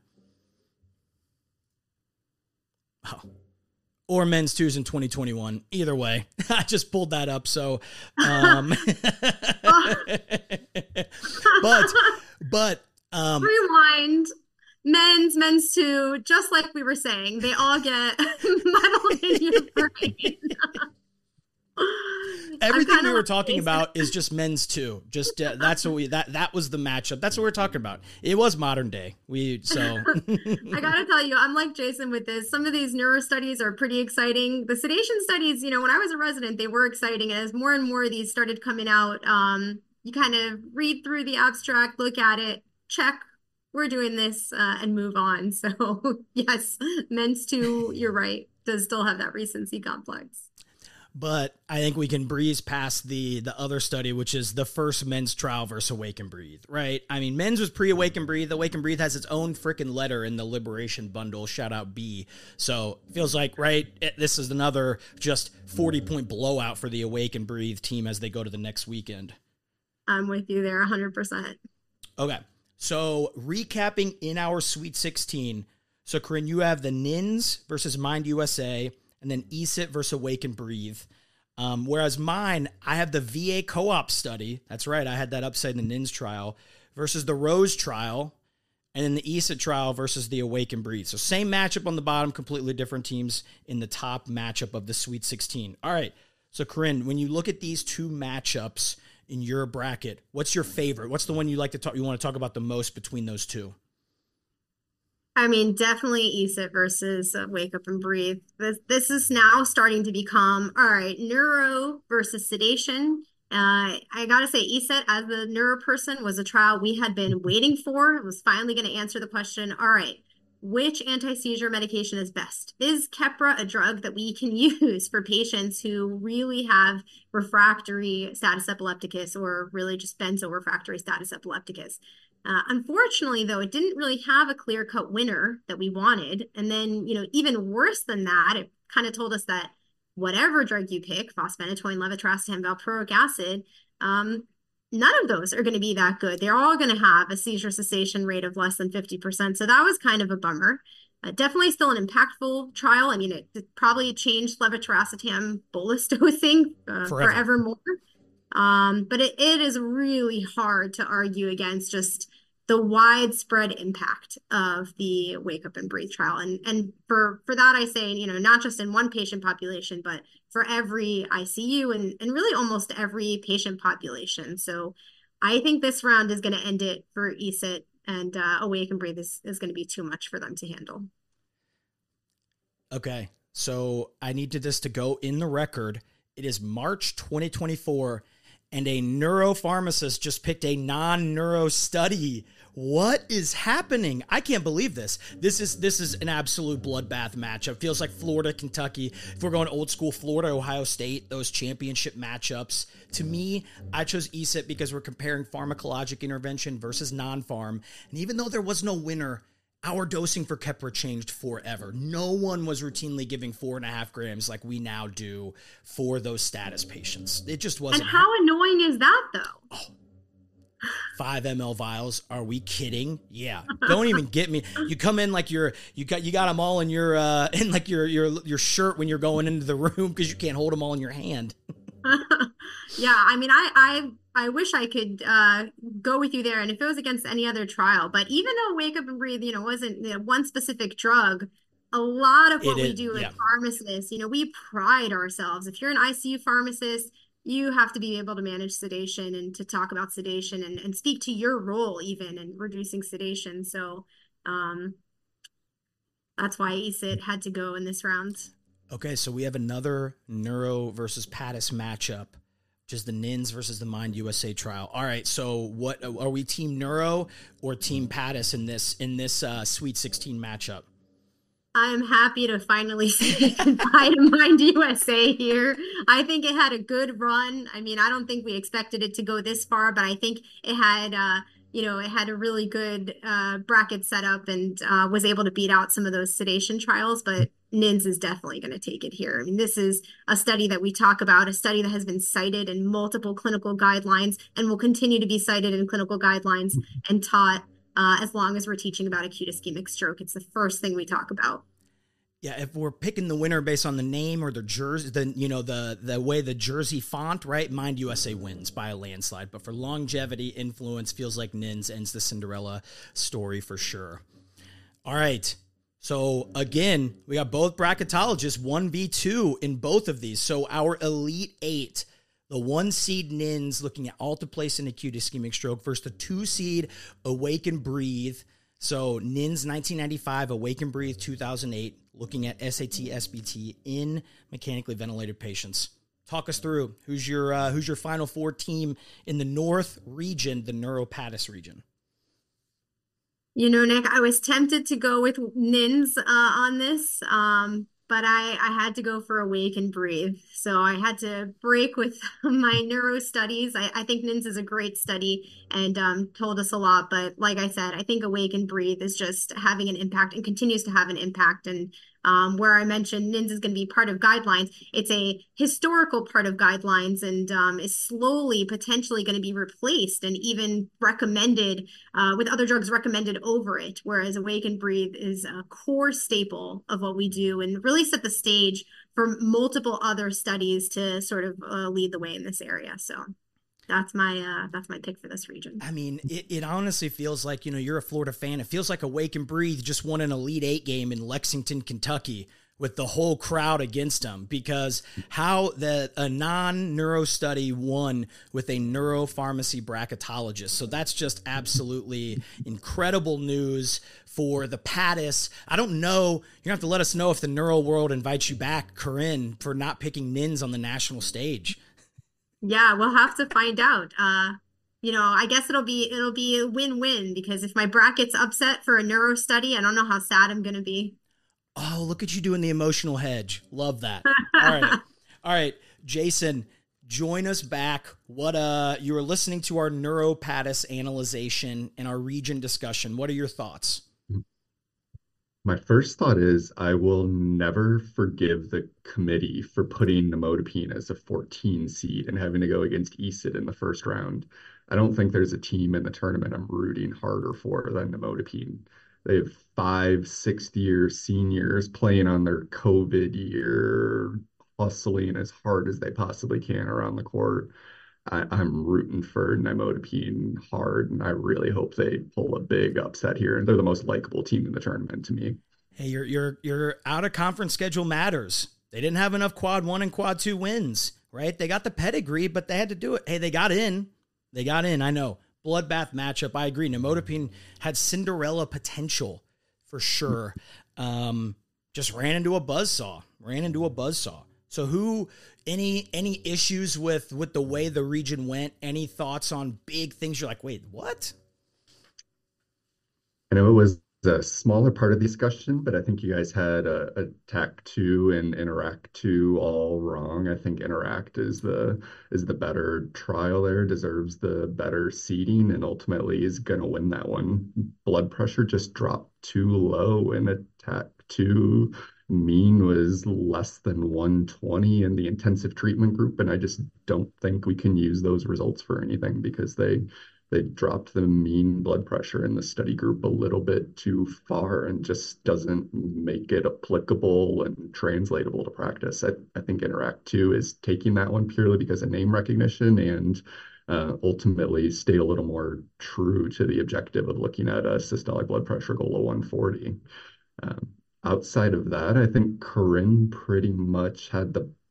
Oh. Or men's twos in twenty twenty-one. Either way, I just pulled that up. So, um, but, but, um, rewind. Men's, men's two, just like we were saying, they all get muddled in your brain. Everything we were talking about is just men's two. Just uh, that's what we that that was the matchup. That's what we're talking about. It was modern day. We so I gotta tell you, I'm like Jason with this. Some of these neuro studies are pretty exciting. The sedation studies, you know, when I was a resident, they were exciting, and as more and more of these started coming out, um, you kind of read through the abstract, look at it, check. We're doing this uh, and move on. So yes, men's two, you're right, does still have that recency complex. But I think we can breeze past the the other study, which is the first men's trial versus Awake and Breathe, right? I mean, men's was pre-Awake and Breathe. Awake and Breathe has its own freaking letter in the Liberation bundle. Shout out B. So feels like, right, it, this is another just forty-point blowout for the Awake and Breathe team as they go to the next weekend. I'm with you there one hundred percent. Okay. So recapping in our Sweet sixteen. So Corinne, you have the N I N S versus Mind U S A, and then E S I T versus Awake and Breathe. Um, whereas mine, I have the V A co-op study. That's right. I had that upside in the N I N S trial versus the Rose trial, and then the E S I T trial versus the Awake and Breathe. So same matchup on the bottom, completely different teams in the top matchup of the Sweet sixteen. All right. So Corinne, when you look at these two matchups in your bracket, what's your favorite? What's the one you like to talk, you want to talk about the most between those two? I mean, definitely E S I T versus uh, Wake Up and Breathe. This, this is now starting to become, all right, neuro versus sedation. Uh, I got to say, E S I T, as the neuro person, was a trial we had been waiting for. It was finally going to answer the question, all right, which anti-seizure medication is best? Is Keppra a drug that we can use for patients who really have refractory status epilepticus or really just benzo-refractory status epilepticus? Uh, unfortunately, though, it didn't really have a clear-cut winner that we wanted. And then, you know, even worse than that, it kind of told us that whatever drug you pick, fosphenytoin, levetiracetam, valproic acid, um, none of those are going to be that good. They're all going to have a seizure cessation rate of less than fifty percent. So that was kind of a bummer. Uh, definitely still an impactful trial. I mean, it, it probably changed levetiracetam bolus dosing uh, Forever. forevermore. Um, but it, it is really hard to argue against just the widespread impact of the Wake Up and Breathe trial. And and for, for that, I say, you know, not just in one patient population, but for every I C U and, and really almost every patient population. So I think this round is going to end it for E S I T, and uh, Awake and Breathe is, is going to be too much for them to handle. Okay. So I need to, this to go in the record. It is March twenty twenty-four. And a neuropharmacist just picked a non-neuro study. What is happening? I can't believe this. This is this is an absolute bloodbath matchup. Feels like Florida, Kentucky. If we're going old school, Florida, Ohio State, those championship matchups. To me, I chose E S I T because we're comparing pharmacologic intervention versus non-pharm. And even though there was no winner, our dosing for Keppra changed forever. No one was routinely giving four and a half grams like we now do for those status patients. It just wasn't. And how annoying is that, though? Oh, five milliliter vials. Are we kidding? Yeah. Don't even get me. You come in like you're you got you got them all in your uh in like your your your shirt when you're going into the room because you can't hold them all in your hand. Yeah, I mean, I I I wish I could uh, go with you there, and if it was against any other trial. But even though Wake Up and Breathe, you know, wasn't you know, one specific drug, a lot of what It we is- do yeah. as pharmacists, you know, we pride ourselves. If you're an I C U pharmacist, you have to be able to manage sedation and to talk about sedation and, and speak to your role even in reducing sedation. So um, that's why E S I T had to go in this round. Okay, so we have another Neuro versus P A T I S matchup, which is the N I N S versus the Mind U S A trial. All right, so what are we, Team Neuro or Team P A T I S in this in this uh, Sweet sixteen matchup? I'm happy to finally say goodbye to Mind U S A here. I think it had a good run. I mean, I don't think we expected it to go this far, but I think it had, uh, you know, it had a really good uh, bracket setup and uh, was able to beat out some of those sedation trials. But N I N S is definitely going to take it here. I mean, this is a study that we talk about, a study that has been cited in multiple clinical guidelines and will continue to be cited in clinical guidelines and taught Uh, as long as we're teaching about acute ischemic stroke. It's the first thing we talk about. Yeah, if we're picking the winner based on the name or the jersey, the you know the the way the jersey font, right? Mind U S A wins by a landslide. But for longevity, influence, feels like N I N S ends the Cinderella story for sure. All right. So again, we got both bracketologists, one v two in both of these. So our Elite Eight. The one seed N I N S looking at alteplase and acute ischemic stroke versus the two seed Awake and Breathe. So N I N S nineteen ninety-five, Awake and Breathe two thousand eight, looking at S A T, S B T in mechanically ventilated patients. Talk us through who's your uh, who's your Final Four team in the North region, the Neuro P A T I S region. You know, Nick, I was tempted to go with N I N S uh, on this. Um, But I, I had to go for Awake and Breathe. So I had to break with my neuro studies. I, I think N I N S is a great study and um, told us a lot. But like I said, I think Awake and Breathe is just having an impact and continues to have an impact. And um, where I mentioned N I N S is going to be part of guidelines, it's a historical part of guidelines and um, is slowly potentially going to be replaced and even recommended uh, with other drugs recommended over it. Whereas Awake and Breathe is a core staple of what we do and really set the stage for multiple other studies to sort of uh, lead the way in this area. So that's my uh, that's my pick for this region. I mean, it, it honestly feels like, you know, you're a Florida fan. It feels like Awake and Breathe just won an Elite Eight game in Lexington, Kentucky, with the whole crowd against them, because how the a non-neuro study won with a neuropharmacy bracketologist. So that's just absolutely incredible news for the P A T I S. I don't know. You're going to have to let us know if the neuro world invites you back, Corinne, for not picking N I N S on the national stage. Yeah, we'll have to find out. Uh, you know, I guess it'll be it'll be a win-win, because if my bracket's upset for a neuro study, I don't know how sad I'm going to be. Oh, look at you doing the emotional hedge. Love that. All right. All right, Jason, join us back. What uh you were listening to our neuro P A T I S analyzation and our region discussion. What are your thoughts? My first thought is I will never forgive the committee for putting nimodipine as a fourteen seed and having to go against E S I T in the first round. I don't think there's a team in the tournament I'm rooting harder for than nimodipine. They have five, sixth-year seniors playing on their COVID year, hustling as hard as they possibly can around the court. I, I'm rooting for nimodipine hard, and I really hope they pull a big upset here. And they're the most likable team in the tournament to me. Hey, your your your out of conference schedule matters. They didn't have enough quad one and quad two wins, right? They got the pedigree, but they had to do it. Hey, they got in. They got in. I know. Bloodbath matchup. I agree. Nimodipine had Cinderella potential for sure. Um, just ran into a buzzsaw. Ran into a buzzsaw. So who, any any issues with, with the way the region went? Any thoughts on big things? You're like, wait, what? I know it was a smaller part of the discussion, but I think you guys had a, a T A C two and Interact two all wrong. I think Interact is the is the better trial there, deserves the better seeding, and ultimately is going to win that one. Blood pressure just dropped too low in a T A C two. Mean was less than one twenty in the intensive treatment group, and I just don't think we can use those results for anything because they they dropped the mean blood pressure in the study group a little bit too far and just doesn't make it applicable and translatable to practice. I, I think Interact two is taking that one purely because of name recognition and uh, ultimately stay a little more true to the objective of looking at a systolic blood pressure goal of one forty. Um, Outside of that, I think Corinne pretty much had the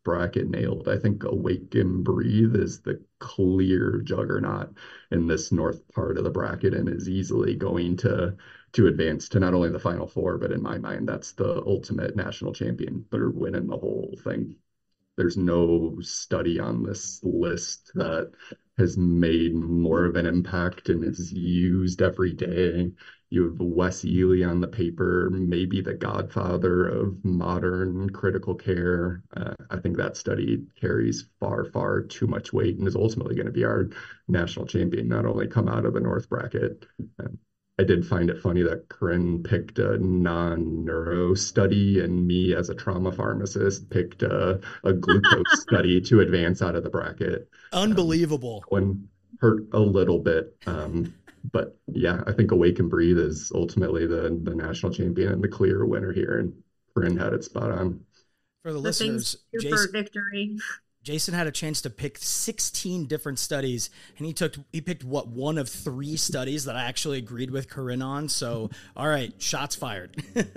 bracket nailed. I think Awake and Breathe is the clear juggernaut in this north part of the bracket and is easily going to to advance to not only the Final Four, but in my mind, that's the ultimate national champion. They're winning the whole thing. There's no study on this list that has made more of an impact and is used every day. You have Wes Ely on the paper, maybe the godfather of modern critical care. Uh, I think that study carries far, far too much weight and is ultimately going to be our national champion, not only come out of the North bracket. Um, I did find it funny that Corinne picked a non-neuro study and me as a trauma pharmacist picked a, a glucose study to advance out of the bracket. Unbelievable. Um, one hurt a little bit. Um, but yeah, I think Awake and Breathe is ultimately the, the national champion and the clear winner here. And Corinne had it spot on. For the, the listeners, Jason, victory. Jason had a chance to pick sixteen different studies, and he took he picked what one of three studies that I actually agreed with Corinne on. So, all right, shots fired.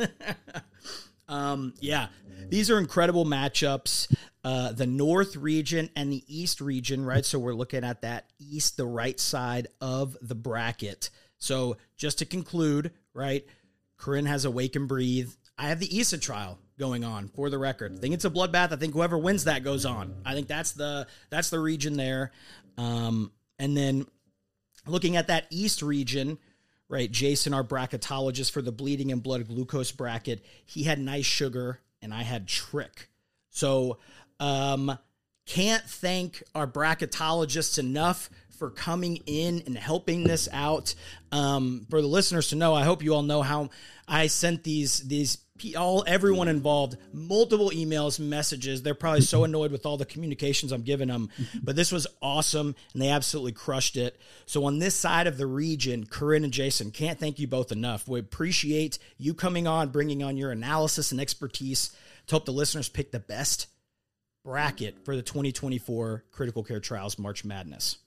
um, yeah, these are incredible matchups. Uh, the North region and the East region, right? So we're looking at that East, the right side of the bracket. So just to conclude, right? Corinne has Awake and Breathe. I have the E S A trial going on, for the record. I think it's a bloodbath. I think whoever wins that goes on. I think that's the that's the region there. Um, and then looking at that East region, right, Jason, our bracketologist for the bleeding and blood glucose bracket, he had Nice Sugar and I had Trick. So um, can't thank our bracketologists enough for coming in and helping this out. Um, for the listeners to know, I hope you all know how I sent these these all everyone involved multiple emails, messages. They're probably so annoyed with all the communications I'm giving them, but this was awesome and they absolutely crushed it. So on this side of the region, Corinne and Jason, can't thank you both enough. We appreciate you coming on, bringing on your analysis and expertise to help the listeners pick the best bracket for the twenty twenty-four Critical Care Trials March Madness.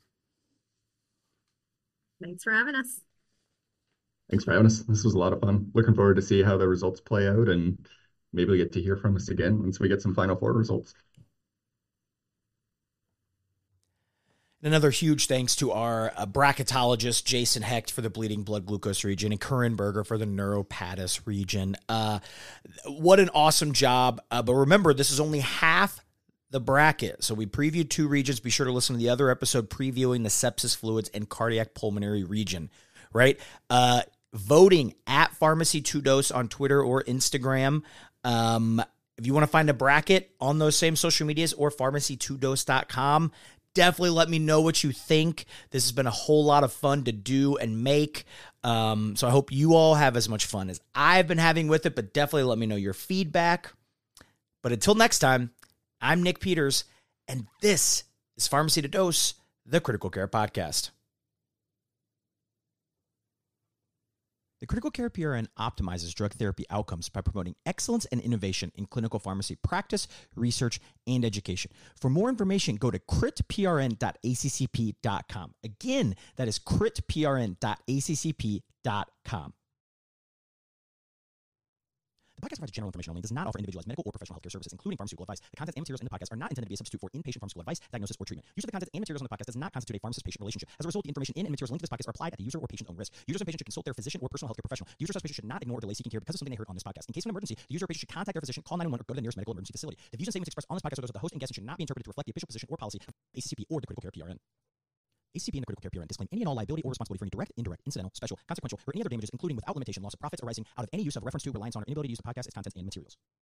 Thanks for having us. Thanks for having us. This was a lot of fun. Looking forward to see how the results play out and maybe we get to hear from us again once we get some Final Four results. Another huge thanks to our uh, bracketologist, Jason Hecht, for the bleeding blood glucose region, and Corinne Berger for the neuropathis region. Uh, what an awesome job. Uh, but remember, this is only half the bracket. So we previewed two regions. Be sure to listen to the other episode previewing the sepsis fluids and cardiac pulmonary region, right? Uh, voting at Pharmacy two Dose on Twitter or Instagram. Um, if you want to find a bracket on those same social medias or pharmacy two dose dot com, definitely let me know what you think. This has been a whole lot of fun to do and make. Um, so I hope you all have as much fun as I've been having with it, but definitely let me know your feedback. But until next time, I'm Nick Peters, and this is Pharmacy to Dose, the Critical Care Podcast. The Critical Care P R N optimizes drug therapy outcomes by promoting excellence and innovation in clinical pharmacy practice, research, and education. For more information, go to crit p r n dot a c c p dot com. Again, that is crit p r n dot a c c p dot com. The podcast provides general information only and does not offer individualized medical or professional healthcare services, including pharmaceutical advice. The contents and materials in the podcast are not intended to be a substitute for inpatient pharmaceutical advice, diagnosis, or treatment. Use of the contents and materials on the podcast does not constitute a pharmacist-patient relationship. As a result, the information in and materials linked to this podcast are applied at the user or patient's own risk. Users and patients should consult their physician or personal healthcare professional. Users or patients should not ignore or delay seeking care because of something they heard on this podcast. In case of an emergency, the user or patient should contact their physician, call nine one one, or go to the nearest medical emergency facility. The views and statements expressed on this podcast are those of the host and guests and should not be interpreted to reflect the official position or policy of A C C P or the Critical Care P R N. A C C P and the Critical Care P R N disclaim any and all liability or responsibility for any direct, indirect, incidental, special, consequential, or any other damages, including without limitation, loss of profits arising out of any use of, reference to, reliance on, or inability to use the podcast, its contents, and materials.